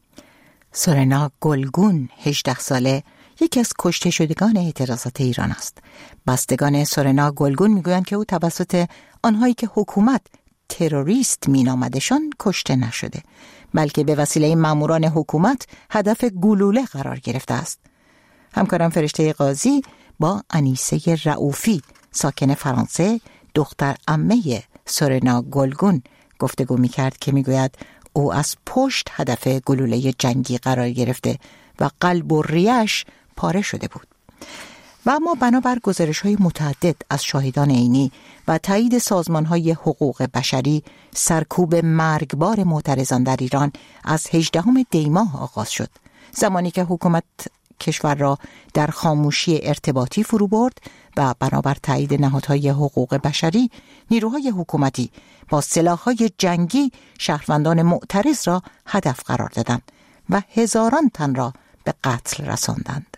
سورنا گلگون 18 ساله یکی از کشته شدگان اعتراضات ایران است. بستگان سورنا گلگون میگویند که او توسط آنهایی که حکومت تروریست مینامدشان کشته نشده، بلکه به وسیله ماموران حکومت هدف گلوله قرار گرفته است. همکارم فرشته قاضی با انیسه رؤوفی ساکن فرانسه، دختر عمه سورنا گلگون گفتگو میکرد که میگوید او از پشت هدف گلوله جنگی قرار گرفته و قلب و ریش پاره شده بود. و اما بنابر گزارش‌های متعدد از شاهدان عینی و تایید سازمان‌های حقوق بشری، سرکوب مرگبار معترضان در ایران از 18 دی ماه آغاز شد، زمانی که حکومت کشور را در خاموشی ارتباطی فرو برد و بنابر تایید نهادهای حقوق بشری، نیروهای حکومتی با سلاح‌های جنگی شهروندان معترض را هدف قرار دادند و هزاران تن را به قتل رساندند.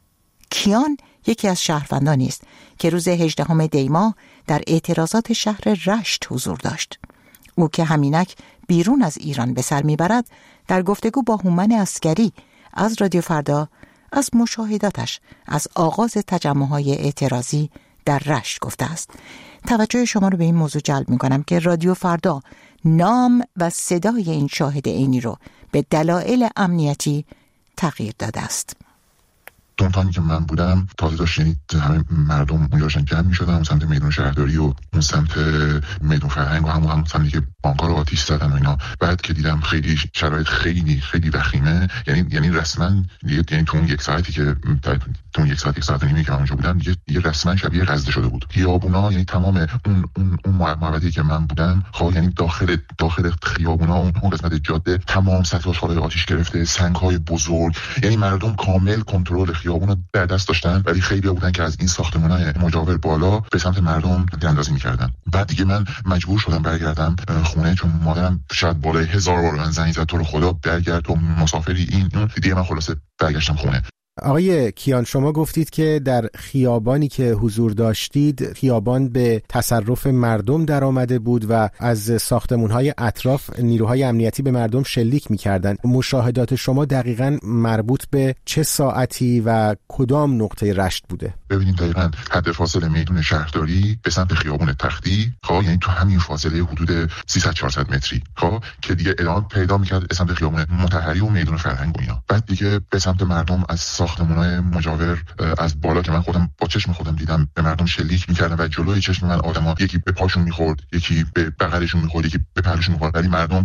کیان یکی از شهروندانی است که روز 18 دی ماه در اعتراضات شهر رشت حضور داشت. او که همینک بیرون از ایران به سر میبرد، در گفتگو با هومن عسکری از رادیو فردا از مشاهداتش از آغاز تجمع‌های اعتراضی در رشت گفته است. توجه شما رو به این موضوع جلب می‌کنم که رادیو فردا نام و صدای این شاهد عینی رو به دلایل امنیتی تغییر داده است. دونتانی که من بودم تازه داشت، یعنی همه مردم اونجا داشتن جمع می‌شدن اون سمت میدون شهرداری و اون سمت میدون فرهنگ و همون سمتی که بانک‌ها رو آتش زدن و اینا. بعد که دیدم خیلی شرایط خیلی وخیمه، یعنی رسما یعنی تو اون یک ساعتی که تو اون یک ساعت و نیمه که من اونجا بودم دیگه رسما شبیه غزه شده بود. خیابونا، یعنی تمام اون محوطه‌ای که من بودم، خب یعنی داخل خیابونا اون قسمت جاده تمام سطوح آتش گرفته، سنگ‌های بزرگ، یعنی مردم کامل کنترل خیابونو در دست داشتن، ولی خیلی بودن که از این ساختمان‌های مجاور بالا به سمت مردم تیراندازی می‌کردن. بعد دیگه من مجبور شدم برگردم خونه، چون مادرم شاید بالای 1000 بار من زنگ زد تو رو خدا برگرد، تو مسافری این دیگه. من خلاصه برگشتم خونه. آقای کیان، شما گفتید که در خیابانی که حضور داشتید، خیابان به تصرف مردم در آمده بود و از ساختمان‌های اطراف نیروهای امنیتی به مردم شلیک می‌کردند. مشاهدات شما دقیقاً مربوط به چه ساعتی و کدام نقطه رشت بوده؟ ببینید دقیقاً حد فاصله میدون شهرداری به سمت خیابان تختی، خب یعنی تو همین فاصله حدود 300-400 متری، خب که دیگه ادامه پیدا می‌کرد به سمت خیابان مطهری و میدون فرهنگ و اینا. بعد دیگه به سمت مردم از ساختمان‌های مجاور از بالا که من خودم با چشم خودم دیدم به مردم شلیک می‌کردن و جلوی چشم من آدم‌ها یکی به پاشون می‌خورد، یکی به بغلشون می‌خورد، یکی به پهلوشون می‌خورد، ولی مردم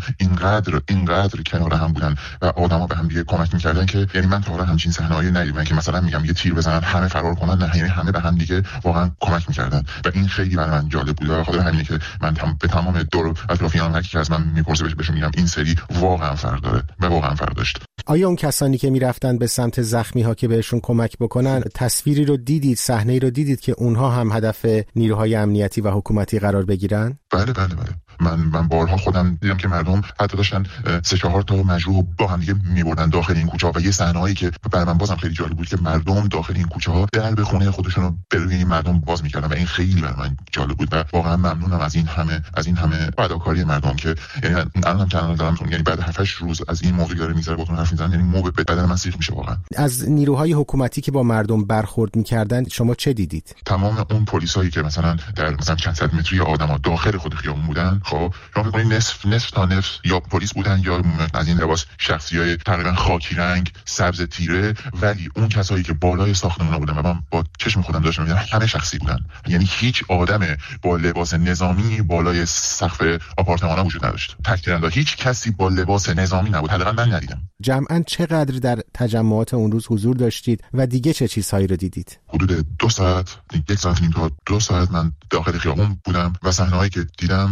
اینقدر کنار هم بودن و آدم‌ها به هم دیگه کمک می‌کردن که یعنی من تا حالا همچین صحنه‌ای ندیدم که مثلا میگم یه تیر بزنن همه فرار کنن، نه، یعنی همه به هم دیگه واقعا کمک می‌کردن و این خیلی برای من جالب بود. و خاطر همینه که من به تمام دور اطرافیان هر کی از من می‌پرسه بهشون میگم این سری واقعا فرق داره و واقعا فرق داشت. آیا اون کسانی که میرفتن به سمت زخمی‌ها که بهشون کمک بکنن، تصویری رو دیدید، صحنه‌ای رو دیدید که اونها هم هدف نیروهای امنیتی و حکومتی قرار بگیرن؟ بله. من بارها خودم دیدم که مردم حتی داشتن 3-4 تا مجروح با هم دیگه می‌بردن داخل این کوچه‌ها و یه صحنه‌ای که برای من بازم خیلی جالب بود که مردم داخل این کوچه‌ها در به خونه خودشون رو برای این مردم باز می‌کردن و این خیلی برای من جالب بود و واقعا ممنونم از این همه فداکاری مردم که یعنی الانم چند دارم، یعنی بعد 7-8 روز از این موضوع داره می‌ذاره باتون حرف می‌زنم، یعنی مو به بدن من سیخ میشه واقعا. از نیروهای حکومتی که با مردم برخورد می‌کردن شما چه دیدید؟ تمام اون پلیسایی که مثلا در مثلا چند صد متری آدم‌ها داخل خود خیابون بودن، خب شما فکر کنید نصف تا نصف یا پلیس بودن یا از این لباس شخصیای تقریبا خاکی رنگ سبز تیره، ولی اون کسایی که بالای ساختمونا بودن و من با چشم خودم داشتم می‌دیدم همه شخصی بودن، یعنی هیچ آدم با لباس نظامی بالای سقف آپارتمانا وجود نداشت. تک‌تیرانداز هیچ کسی با لباس نظامی نبود، حداقل من ندیدم. جمعاً چقدر در تجمعات اون روز حضور داشتید و دیگه چه چیزهایی رو دیدید؟ حدود 2 ساعت، 1 ساعت نیم تا 2 ساعت من داخل خیابون بودم و صحنه‌هایی که دیدم و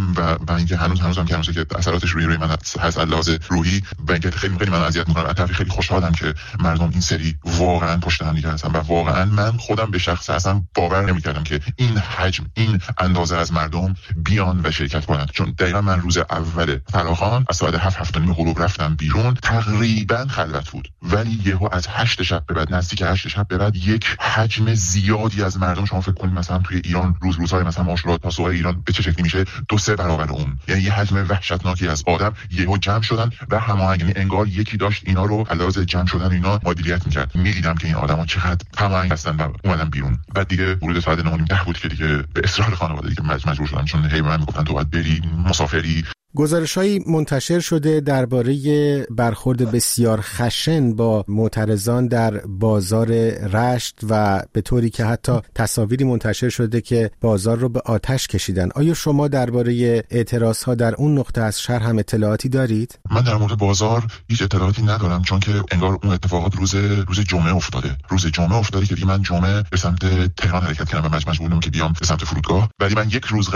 و اینکه هنوزم که اثراتش روی من هست لحاظ روحی و اینکه خیلی من اذیت میکنه. البته خیلی خوشحالم که مردم این سری واقعا پشت هم دیگه هستن و واقعا من خودم به شخص اصلا باور نمیکردم که این حجم این اندازه از مردم بیان و شرکت کنند. چون دقیقا من روز اول فراخوان از ساعت 7:30 غروب رفتم بیرون، تقریبا خلوت بود، ولی یهو از 8 شب به بعد، نزدیک 8 شب به بعد، یک حجم زیادی از مردم، شما فکر کنید مثلا توی ایران روزهای مثلا عاشورا تاسوعا ایران به چه شکلی میشه، 2-3 برابر اون، یعنی یه حجم وحشتناکی از آدم یهو جمع شدن و هماهنگ، یعنی انگار یکی داشت اینا رو علاوه جمع شدن اینا مدیریت میکرد. میدیدم که این آدما چقدر هماهنگ هستن و اومدن بیرون. بعد دیگه حدود ساعت 9:30 بود که دیگه به اصرار خانواده دیگه مجبور شدم، چون هی به من میگفتن تو باید بری مسافری. گزارش‌هایی منتشر شده درباره برخورد بسیار خشن با معترضان در بازار رشت و به طوری که حتی تصاویری منتشر شده که بازار رو به آتش کشیدن. آیا شما درباره اعتراضها در اون نقطه از شهر هم اطلاعاتی دارید؟ من در مورد بازار هیچ اطلاعاتی ندارم، چون که انگار اون اتفاقات روز جمعه افتاده. روز جمعه افتاده که دیگه من جمعه به سمت تهران حرکت کردم و مجبور بودم که بیام به سمت فرودگاه، ولی من یک روز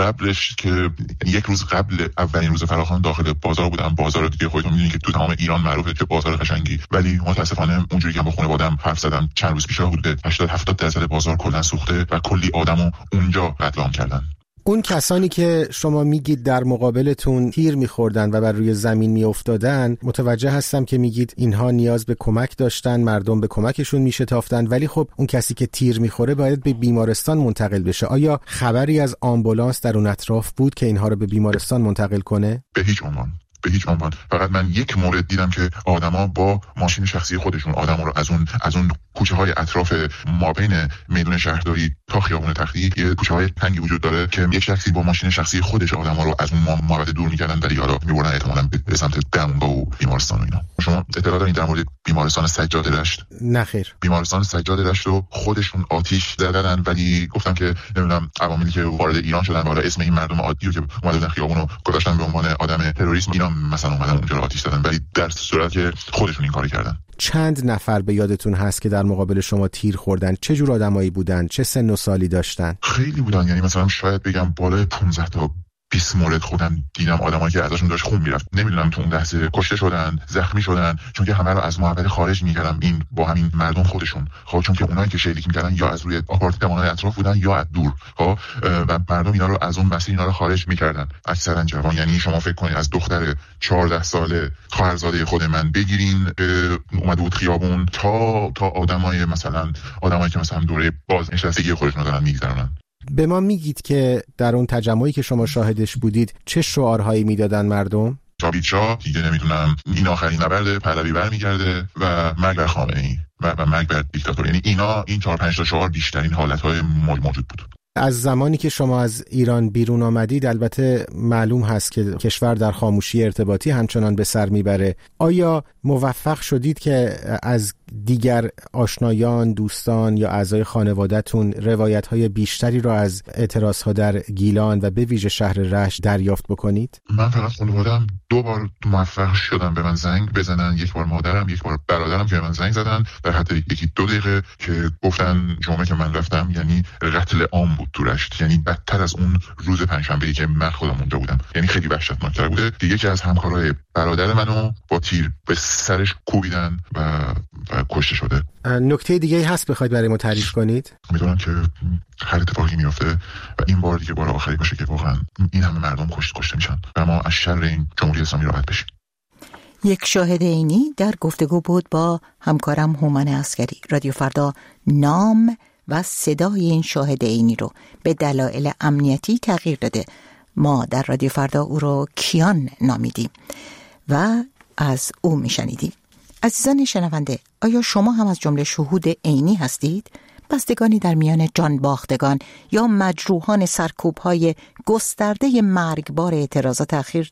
قبل اولین روز فراخوان داخل بازار بودم. بازار دیگه خودتون میدونید که تو تمام ایران معروفه که بازار قشنگی، ولی متاسفانه اونجوری که با خانواده‌ام حرف زدم چند روز پیش حدود 80-70% بازار کلا سوخته و کلی آدمو اونجا قتل عام کردن. اون کسانی که شما میگید در مقابلتون تیر میخوردن و بر روی زمین میافتادن، متوجه هستم که میگید اینها نیاز به کمک داشتن، مردم به کمکشون میشتافتن، ولی خب اون کسی که تیر میخوره باید به بیمارستان منتقل بشه. آیا خبری از آمبولانس در اون اطراف بود که اینها رو به بیمارستان منتقل کنه؟ به هیچ عنوان. فقط من یک مورد دیدم که آدما با ماشین شخصی خودشون آدما رو از اون کوچه های اطراف مابین میدون شهرداری تا خیابون تختی، یه کوچه های تنگی وجود داره که یک شخصی با ماشین شخصی خودش آدما رو از اون محوطه دور می‌کردن، در حالا می‌بردن احتمالاً به سمت دمونگاه و بیمارستان و اینا. شما اطلاع دارید در مورد بیمارستان سجاد رشت؟ نه خیر. بیمارستان سجاد رشت رو خودشون آتش زدن، ولی گفتن که نمیدونم عواملی که وارد ایران شدن بالا اسم این مردم عادی رو که اومدن خیابونو گذاشتن به عنوان آدم تروریسم، اینا مثلا اومدن اونجا آتش زدن، ولی در صورتی که خودشون این کارو کردن. چند نفر به یادتون هست که در مقابل شما تیر خوردن؟ چه جور آدمایی بودن؟ چه سن و سالی داشتن؟ خیلی بودن، یعنی مثلا شاید بگم بالای 15 تا 20 مورد خودم دیدم، آدمایی که ازشون داشت خون میرفت. نمیدونم تو اون لحظه کشته شدن، زخمی شدن، چون که همه رو از محوطه خارج می‌کردن این با همین مردم خودشون. خب چون که اونایی که شلیک می‌کردن یا از روی آپارتمان‌های اطراف بودن یا از دور. خب و مردم اینا رو از اون مسیر اینا رو خارج می‌کردن. اکثرا جوان، یعنی شما فکر کنید از دختر 14 ساله خواهرزاده خود من بگیرین اومده بود خیابون تا آدمایی که مثلا دوره بازنشستگی خودشون دارن می‌گذرونن. به ما میگید که در اون تجمعی که شما شاهدش بودید چه شعارهایی میدادن مردم؟ جاوید دیگه نمیدونم این آخرین نبرد پهلوی برمیگرده و مرگ بر خامنه‌ای و مرگ بر دیکتاتور، یعنی این 4-5 تا شعار بیشترین حالتهای موجود بود. از زمانی که شما از ایران بیرون آمدید البته معلوم هست که کشور در خاموشی ارتباطی همچنان به سر میبره. آیا موفق شدید که از دیگر آشنایان، دوستان یا اعضای خانواده‌تون روایت‌های بیشتری را از اعتراض‌ها در گیلان و به ویژه شهر رشت دریافت بکنید؟ من فقط خانواده‌ام 2 بار موفق شدم به من زنگ بزنن، یک بار مادرم، یک بار برادرم که به من زنگ زدن در حد 1-2 دقیقه که گفتن جمعه که من رفتم یعنی قتل عام بود تو رشت، یعنی بدتر از اون روز پنجشنبه‌ای که من خودم اونجا بودم، یعنی خیلی وحشتناک‌تر بوده. دیگه که از همکارای برادر منو با تیر به سرش کوبیدن و کشته شده. نکته دیگه هست بخواید برای ما تعریف کنید؟ میدونم که هر اتفاقی میفته و این بار دیگه بار آخری باشه که واقعا این همه مردم کشته میشن و ما از شر این جمهوری اسلامی راحت بشیم. یک شاهد عینی در گفتگو بود با همکارم هومن عسکری. رادیو فردا نام و صدای این شاهد عینی رو به دلایل امنیتی تغییر داده. ما در رادیو فردا او رو کیان نامیدیم و از او میشنیدیم. عزیزان شنونده، آیا شما هم از جمله شهود عینی هستید؟ بستگانی در میان جان باختگان یا مجروحان سرکوب‌های گسترده مرگبار اعتراضات اخیر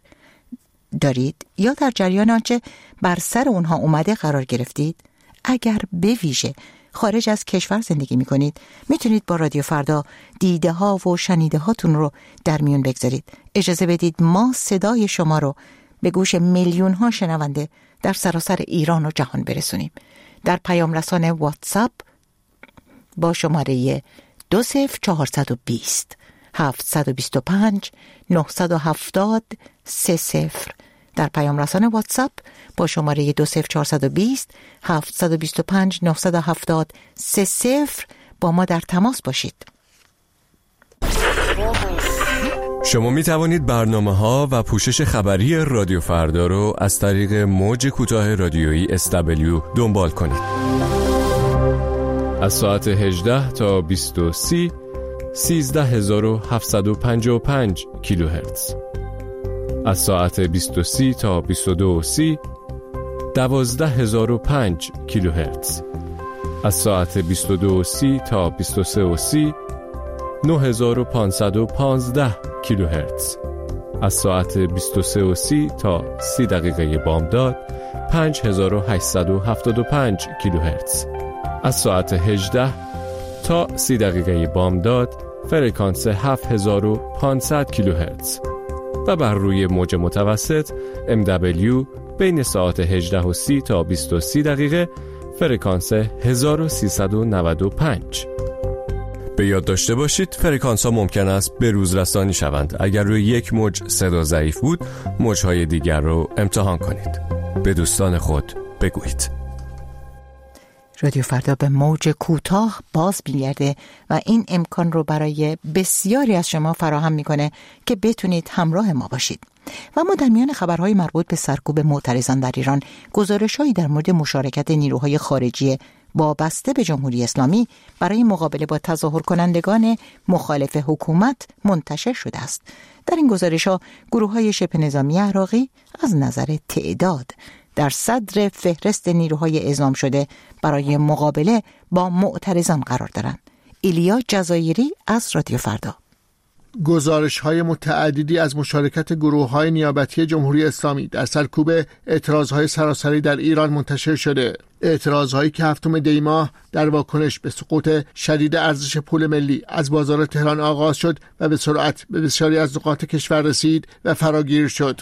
دارید یا در جریان آنچه بر سر اونها اومده قرار گرفتید؟ اگر به ویژه خارج از کشور زندگی میکنید میتونید با رادیو فردا دیده ها و شنیده هاتون رو در میون بگذارید. اجازه بدید ما صدای شما رو به گوش میلیون ها شنونده در سراسر ایران و جهان برسونیم. در پیام رسان واتساپ با شماره 20420 725 970 30. در پیام رسان واتساپ با شماره 20420 725 970 30 با ما در تماس باشید. شما می توانید برنامه‌ها و پوشش خبری رادیو فردا رو از طریق موج کوتاه رادیویی SW دنبال کنید. از ساعت 18 تا 20:30 13755 کیلوهرتز. از ساعت 20:30 تا 22:30 12005 کیلوهرتز. از ساعت 22:30 تا 23:30 9515 کیلوهرتز. از ساعت 23:30 تا 30 دقیقه بامداد 5875 کیلوهرتز. از ساعت 18 تا 30 دقیقه بامداد فرکانس 7500 کیلوهرتز و بر روی موج متوسط MW بین ساعت 18:30 تا 20:30 دقیقه فرکانس 1395. به یاد داشته باشید فرکانس ها ممکن است به روز رسانی شوند. اگر روی یک موج صدا ضعیف بود، موج‌های دیگر رو امتحان کنید. به دوستان خود بگویید. رادیو فردا به موج کوتاه باز می‌گرده و این امکان رو برای بسیاری از شما فراهم می‌کنه که بتونید همراه ما باشید. و ما در میان خبرهای مربوط به سرکوب معترضان در ایران گزارش‌هایی در مورد مشارکت نیروهای خارجی وابسته به جمهوری اسلامی برای مقابله با تظاهر کنندگان مخالف حکومت منتشر شده است. در این گزارش‌ها گروه‌های شبه نظامی عراقی از نظر تعداد در صدر فهرست نیروهای اعزام شده برای مقابله با معترضان قرار دارند. ایلیا جزایری از رادیو فردا. گزارش‌های متعددی از مشارکت گروه‌های نیابتی جمهوری اسلامی در سرکوب اعتراض‌های سراسری در ایران منتشر شده. اعتراض‌هایی که 7 دی ماه در واکنش به سقوط شدید ارزش پول ملی از بازار تهران آغاز شد و به سرعت به بسیاری از نقاط کشور رسید و فراگیر شد.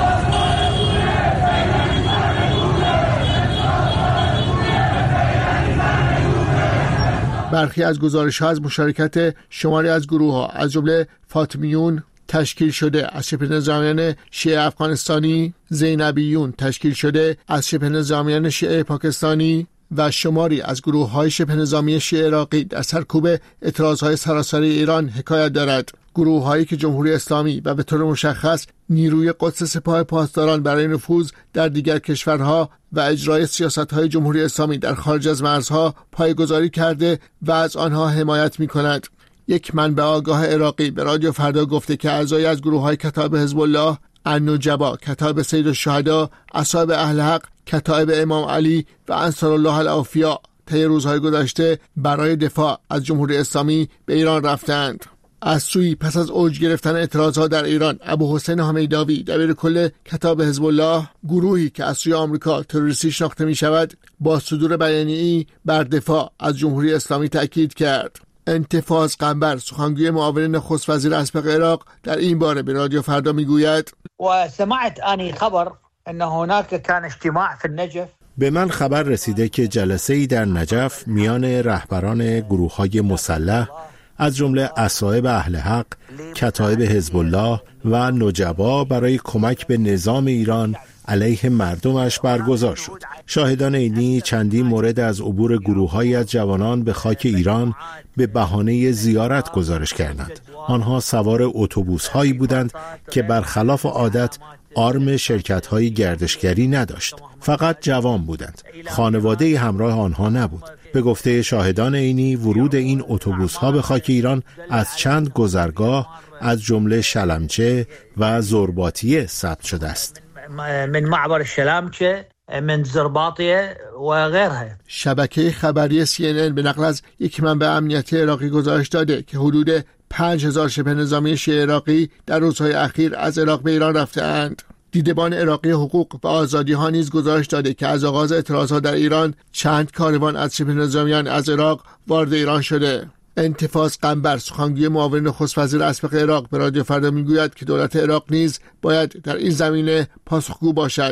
برخی از گزارش‌ها از مشارکت شماری از گروه‌ها از جمله فاطمیون تشکیل شده از شبه نظامیان شیعه افغانستانی، زینبیون تشکیل شده از شبه نظامیان شیعه پاکستانی و شماری از گروه‌های شبه نظامی شیعه عراقی در سرکوب اعتراض‌های سراسری ایران حکایت دارد. گروه‌هایی که جمهوری اسلامی و به طور مشخص نیروی قدس سپاه پاسداران برای نفوذ در دیگر کشورها و اجرای سیاست‌های جمهوری اسلامی در خارج از مرزها پایه‌گذاری کرده و از آنها حمایت می‌کند. یک منبع آگاه عراقی به رادیو فردا گفته که اعضای از گروه‌های کتایب حزب الله، النجبا، کتایب سید الشهدا، اصحاب اهل حق، کتایب امام علی و انصار الله الاوفیا طی روزهای گذشته برای دفاع از جمهوری اسلامی به ایران رفتند. از سوی پس از اوج گرفتن اعتراضات در ایران، ابوحسین حمیداوی دبیرکل کتایب حزب الله، گروهی که از سوی آمریکا تروریستی شناخته می شود، با صدور بیانیه‌ای بر دفاع از جمهوری اسلامی تأکید کرد. انتفاض قنبر، سخنگوی معاون نخست وزیر اسبق عراق، در این باره به رادیو فردا میگوید: و سمعت آنی خبر ان هناك كان اجتماع في النجف. به من خبر رسیده که جلسه‌ای در نجف میان رهبران گروه‌های مسلح از جمله اصحاب اهل حق، کتایب حزب الله و نجبا برای کمک به نظام ایران علیه مردمش برگزار شد. شاهدان عینی چندین مورد از عبور گروه‌هایی از جوانان به خاک ایران به بهانه زیارت گزارش کردند. آنها سوار اتوبوس‌هایی بودند که برخلاف عادت آرم شرکت‌های گردشگری نداشت. فقط جوان بودند. خانواده همراه آنها نبود. به گفته شاهدان عینی ورود این اتوبوس‌ها به خاک ایران از چند گذرگاه از جمله شلمچه و زرباطیه ثبت شده است. من معبر شلمچه، من زرباطیه و غیرها. شبکه خبری CNN به نقل از یک منبع امنیتی عراقی گزارش داده که حدود 5000 شبه نظامی شیعه عراقی در روزهای اخیر از عراق به ایران رفته‌اند. دیدبان عراقی حقوق و آزادی ها نیز گزارش داده که از آغاز اعتراضات در ایران چند کاروان از شبه نظامیان از عراق وارد ایران شده. انتفاض قنبر، سخنگوی معاون نخست وزیر اسبق عراق، به رادیو فردا میگوید که دولت عراق نیز باید در این زمینه پاسخگو باشد.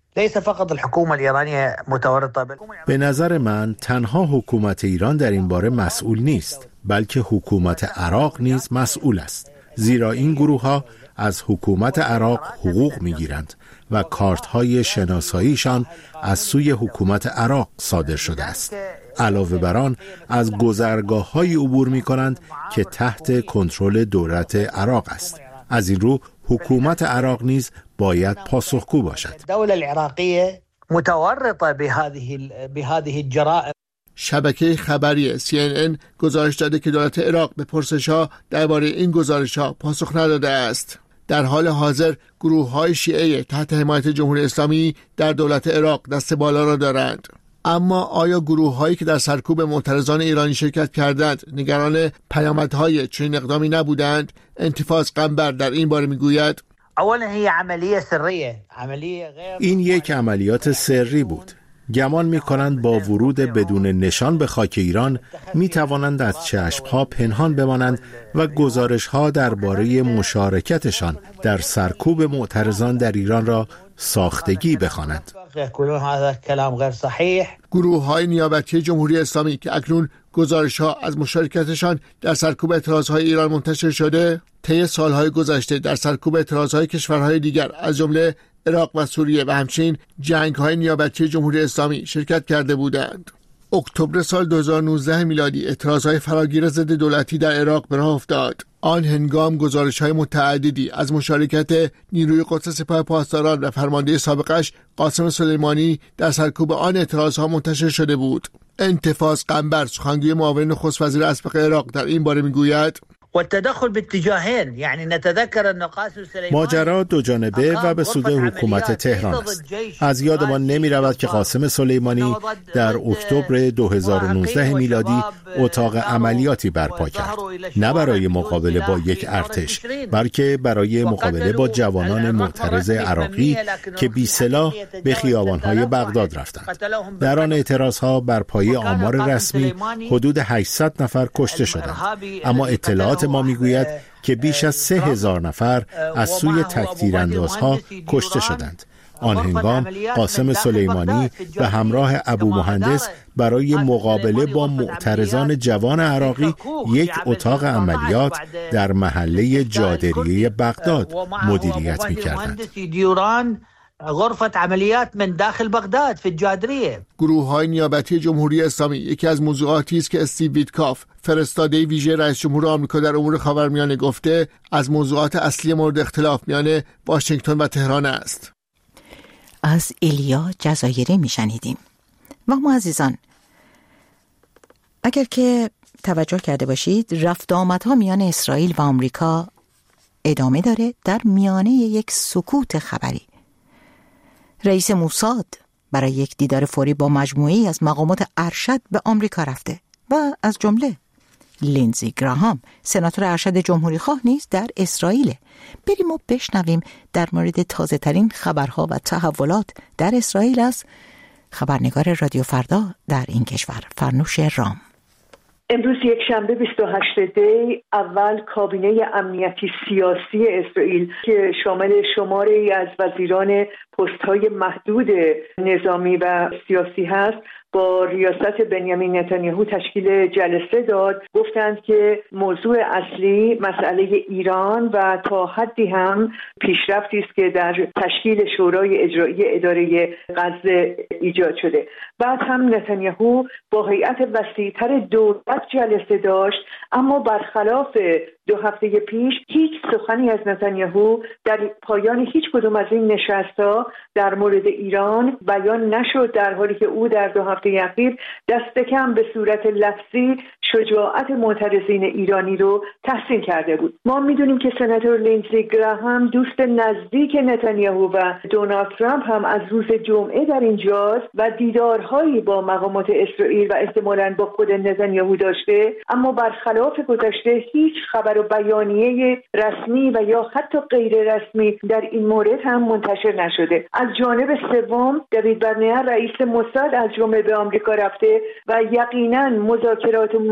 ليس فقط الحكومة الإيرانية متورطة. به نظر من تنها حکومت ایران در این باره مسئول نیست، بلکه حکومت عراق نیز مسئول است، زیرا این گروه‌ها از حکومت عراق حقوق می‌گیرند و کارت‌های شناساییشان از سوی حکومت عراق صادر شده است. علاوه بر آن از گذرگاه‌های عبور می‌کنند که تحت کنترل دولت عراق است. از این رو حکومت عراق نیز باید پاسخگو باشد. الدولة العراقية متورطة بهذه الجرائم. شبکه خبری CNN گزارش داده که دولت عراق به پرسش‌ها درباره این گزارش‌ها پاسخ نداده است. در حال حاضر گروه‌های شیعه تحت حمایت جمهوری اسلامی در دولت عراق دست بالا را دارند. اما آیا گروه‌هایی که در سرکوب معترضان ایرانی شرکت کردند نگران پیامدهای چنین اقدامی نبودند؟ انتفاض قنبر در این باره می‌گوید این یک عملیات سری بود. گمان می‌کنند با ورود بدون نشان به خاک ایران می‌توانند از چشم‌ها پنهان بمانند و گزارش‌ها درباره مشارکتشان در سرکوب معترضان در ایران را ساختگی بخوانند. گروه‌های نیابتی جمهوری اسلامی که اکنون گزارش‌ها از مشارکتشان در سرکوب اعتراضهای ایران منتشر شده، طی سالهای گذشته در سرکوب اعتراضهای کشورهای دیگر از جمله عراق و سوریه و همچنین جنگ‌های نیابتی جمهوری اسلامی شرکت کرده بودند. اکتبر سال 2019 میلادی اعتراضهای فراگیر ضد دولتی در عراق به راه افتاد. آن هنگام گزارش‌های متعددی از مشارکت نیروی قدس سپاه پاسداران و فرمانده سابقش قاسم سلیمانی در سرکوب آن اعتراضها منتشر شده بود. انتفاض قنبر سخنگوی معاون نخست وزیر اسبق عراق در این باره میگوید والتدخل باتجاهين، يعني نتذكر ان قاسم سلیمانی ماجرا دو جانبه و به سود حکومت تهران است. از یادمان نمی رود که قاسم سلیمانی در اکتبر 2019 میلادی اتاق عملیاتی برپا کرد، نه برای مقابله با یک ارتش، بلکه برای مقابله با جوانان معترض عراقی که بی سلاح به خیابان‌های بغداد رفتند. در آن اعتراضها بر پایه آمار رسمی حدود 800 نفر کشته شدند، اما اطلاعات ما میگوید که بیش از 3000 نفر از سوی تکتیراندازها کشته شدند. آن هنگام قاسم سلیمانی به همراه ابو مهندس برای مقابله با معترضان جوان عراقی یک اتاق عملیات در محله جادریه بغداد مدیریت می‌کردند. غرفة عملیات من داخل بغداد فی الجادریه. گروه‌های نیابتی جمهوری اسلامی یکی از موضوعاتی است که استیو ویتکاف، فرستاده ویژه رئیس جمهور آمریکا در امور خاورمیانه، گفته از موضوعات اصلی مورد اختلاف میان واشنگتن و تهران است. از ایلیا جزایری میشنیدیم. و ما عزیزان، اگر که توجه کرده باشید، رفت آمدها میان اسرائیل و آمریکا ادامه داره در میانه یک سکوت خبری. رئیس موساد برای یک دیدار فوری با مجموعه‌ای از مقامات ارشد به آمریکا رفته و از جمله لیندزی گراهام، سناتور ارشد جمهوری خواه، نیز در اسرائیل. بریم و بشنویم در مورد تازه ترین خبرها و تحولات در اسرائیل از خبرنگار رادیو فردا در این کشور، فرنوش رام. امروز یک شنبه 28 دی اول کابینه امنیتی سیاسی اسرائیل که شامل شماری از وزیران پست‌های محدود نظامی و سیاسی هست با ریاست بنیامین نتانیاهو تشکیل جلسه داد. گفتند که موضوع اصلی مسئله ایران و تا حدی هم پیشرفتی است که در تشکیل شورای اجرایی اداره غزه ایجاد شده. بعد هم نتانیاهو با هیئت وسیع‌تر دولت جلسه داشت، اما برخلاف 2 هفته پیش هیچ سخنی از نتانیاهو در پایان هیچ کدوم از این نشست‌ها در مورد ایران بیان نشد، در حالی که او در 2 هفته اخیر دست کم به صورت لفظی شجاعت معترضین ایرانی رو تحسین کرده بود. ما میدونیم که سناتور لیندزی گراهام دوست نزدیک نتانیاهو و دونالد ترامپ هم از روز جمعه در اینجاست و دیدارهایی با مقامات اسرائیل و احتمالاً با خود نتانیاهو داشته، اما برخلاف گذشته هیچ خبر و بیانیه رسمی و یا حتی غیر رسمی در این مورد هم منتشر نشده. از جانب سوم دیوید برنیر رئیس موساد از جمعه به آمریکا رفته و یقینا مذاکرات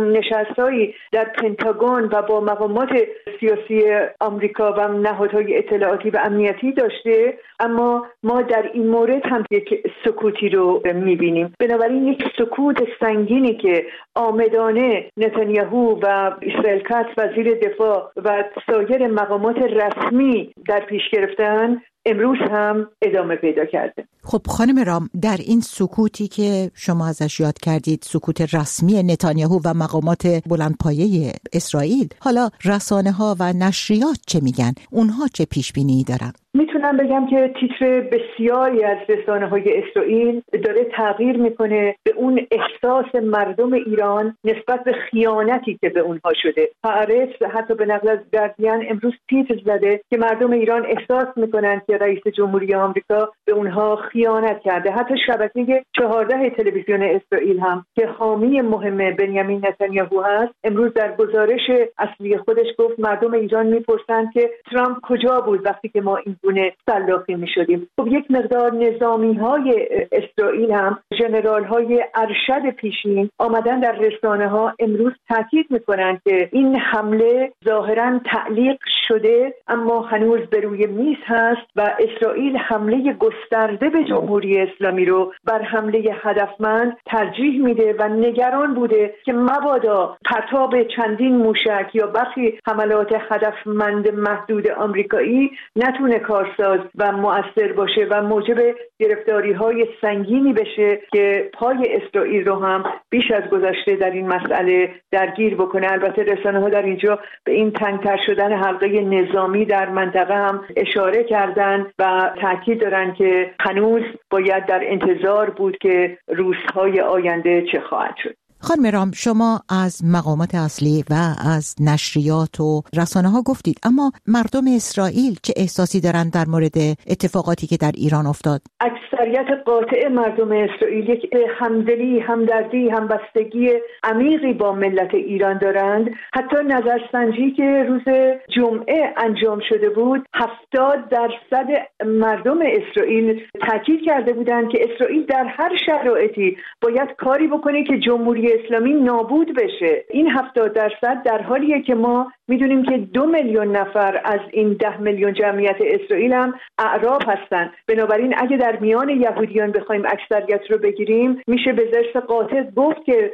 نشست‌هایی در پنتاگون و با مقامات سیاسی آمریکا و نهادهای اطلاعاتی و امنیتی داشته، اما ما در این مورد هم یک سکوتی رو می‌بینیم. بنابراین یک سکوت سنگینی که عامدانه نتانیاهو و اسرائیل کاتز وزیر دفاع و سایر مقامات رسمی در پیش گرفتن امروز هم ادامه پیدا کرده. خب خانم رام، در این سکوتی که شما ازش یاد کردید، سکوت رسمی نتانیاهو و مقامات بلندپایه اسرائیل، حالا رسانه‌ها و نشریات چه میگن؟ اونها چه پیش بینی دارن؟ میتونم بگم که تیتر بسیاری از رسانه‌های اسرائیل داره تغییر میکنه به اون احساس مردم ایران نسبت به خیانتی که به اونها شده. هآرتز حتی به نقل از گاردین امروز تیتر زده که مردم ایران احساس میکنن که رئیس جمهوری آمریکا به اونها خیانت کرده. حتی شبکه 14 تلویزیون اسرائیل هم که حامی مهم بنیامین نتانیاهو هست، امروز در گزارش اصلی خودش گفت مردم ایران میپرسن که ترامپ کجا بود وقتی که ما این گونه سلاخی می شدیم. خب یک مقدار نظامی های اسرائیل هم ژنرال های ارشد پیشین آمدن در رسانه ها امروز تاکید می کنند که این حمله ظاهرا تعلیق شده اما هنوز به روی میز هست و اسرائیل حمله گسترده به جمهوری اسلامی رو بر حمله هدفمند ترجیح میده و نگران بوده که مبادا پرتاب چندین موشک یا برخی حملات هدفمند محدود آمریکایی نتونه کارساز و مؤثر باشه و موجب گرفتاری‌های سنگینی بشه که پای اسرائیل رو هم بیش از گذشته در این مسئله درگیر بکنه. البته رسانه‌ها در اینجا به این تنگ‌تر شدن حلقه نظامی در منطقه هم اشاره کردن و تاکید دارن که هنوز باید در انتظار بود که روزهای آینده چه خواهد شد. خانم رام، شما از مقامات اصلی و از نشریات و رسانه ها گفتید، اما مردم اسرائیل چه احساسی دارند در مورد اتفاقاتی که در ایران افتاد؟ اکثریت قاطع مردم اسرائیل یک همدلی، همدردی، همبستگی عمیقی با ملت ایران دارند. حتی نظرسنجی که روز جمعه انجام شده بود، 70% مردم اسرائیل تاکید کرده بودند که اسرائیل در هر شرایطی باید کاری بکنه که جمهوری اسلامی نابود بشه. این 70% در حالیه که ما میدونیم که 2 میلیون نفر از این 10 میلیون جمعیت اسرائیل هم اعراب هستن. بنابراین اگه در میان یهودیان بخوایم اکثریت رو بگیریم، میشه به ضرب قاطع گفت که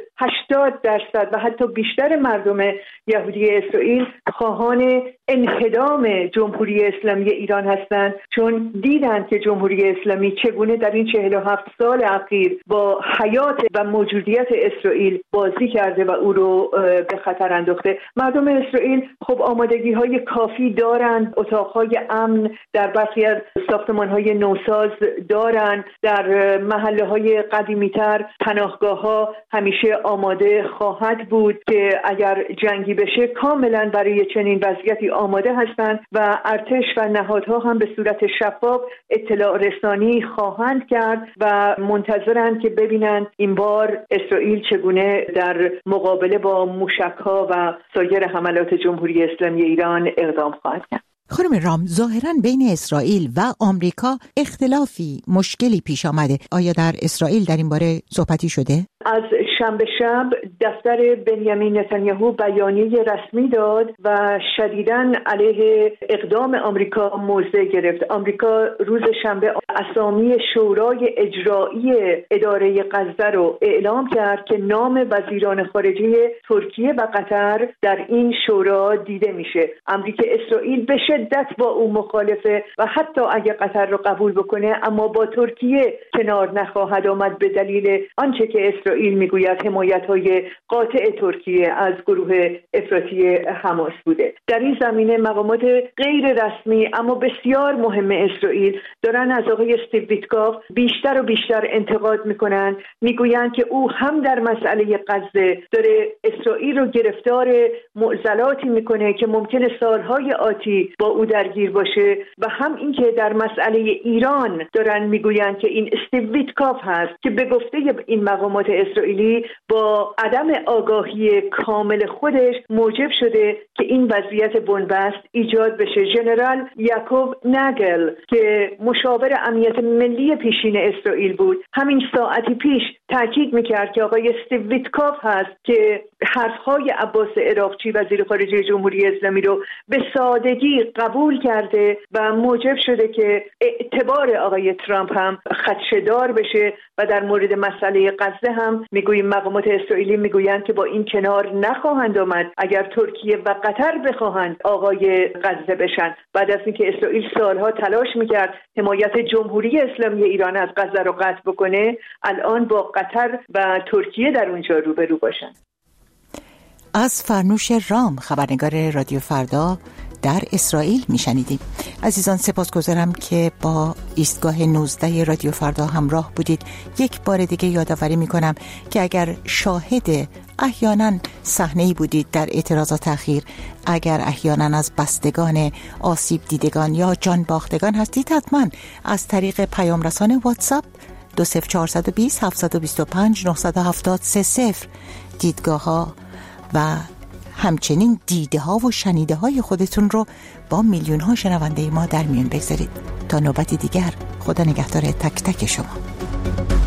80% و حتی بیشتر مردم یهودی اسرائیل خواهان انهدام جمهوری اسلامی ایران هستند، چون دیدن که جمهوری اسلامی چگونه در این 47 سال اخیر با حیات و موجودیت اسرائیل بازی کرده و او رو به خطر انداخته. مردم اسرائیل خب آمادگی‌های کافی دارند، اتاق‌های امن در برخی از ساختمان‌های نوساز دارند، در محله‌های قدیمی‌تر پناهگاه‌ها همیشه آماده خواهد بود که اگر جنگی بشه کاملاً برای چنین وضعیتی آماده هستند و ارتش و نهادها هم به صورت شفاف اطلاع رسانی خواهند کرد و منتظرند که ببینند این بار اسرائیل چگونه در مقابله با موشک‌ها و سایر حملات جمهوری اسلامی ایران اقدام خواهد کرد. خانم رام، ظاهراً بین اسرائیل و آمریکا اختلافی، مشکلی پیش آمده. آیا در اسرائیل در این باره صحبتی شده؟ از شنبه شب دفتر بنیامین نتانیاهو بیانیه رسمی داد و شدیداً علیه اقدام آمریکا موضع گرفت. آمریکا روز شنبه اسامی شورای اجرایی اداره غزه رو اعلام کرد که نام وزیران خارجه ترکیه و قطر در این شورا دیده میشه. امری که اسرائیل به شدت با او مخالفه و حتی اگه قطر رو قبول بکنه اما با ترکیه کنار نخواهد آمد به دلیل آنچه که اسرائیل میگوید حمایت‌های قاطع ترکیه از گروه افراطی حماس بوده. در این زمینه مقامات غیر رسمی اما بسیار مهم اسرائیل دارن از آقای استیو ویتکاف بیشتر و بیشتر انتقاد میکنن. میگویند که او هم در مسئله غزه داره اسرائیل رو گرفتار معضلاتی میکنه که ممکنه سالهای آتی با او درگیر باشه و هم اینکه در مسئله ایران دارن میگویند که این استیو ویتکاف هست که به گفته این مقامات اسرائیلی با عدم آگاهی کامل خودش موجب شده که این وضعیت بنبست ایجاد بشه. ژنرال یاکوب نگل که مشاور امنیت ملی پیشین اسرائیل بود همین ساعتی پیش تاکید میکرد که آقای استیو ویتکوف هست که حرفهای عباس عراقچی وزیر خارجه جمهوری اسلامی رو به سادگی قبول کرده و موجب شده که اعتبار آقای ترامپ هم خدشه‌دار بشه و در مورد مسئله غزه هم میگوییم مقامات اسرائیلی میگویند که با این کنار نخواهند آمد اگر ترکیه و قطر بخواهند آقای غزه بشن. بعد از اینکه اسرائیل سالها تلاش میکرد حمایت جمهوری اسلامی ایران از غزه رو قطع بکنه، الان با قطر و ترکیه در اونجا روبرو باشن. از فرنوش رام، خبرنگار رادیو فردا در اسرائیل میشنیدیم. عزیزان سپاسگزارم که با ایستگاه 19 رادیو فردا همراه بودید. یک بار دیگه یادآوری میکنم که اگر شاهد احیانا صحنه‌ای بودید در اعتراضات اخیر، اگر احیانا از بستگان آسیب دیدگان یا جان باختگان هستید، حتما از طریق پیام رسان واتساپ 20420 725 970 30 دیدگاه ها و همچنین دیده ها و شنیده های خودتون رو با میلیون ها شنونده ما در میون بگذارید. تا نوبتی دیگر، خدا نگهدار تک تک شما.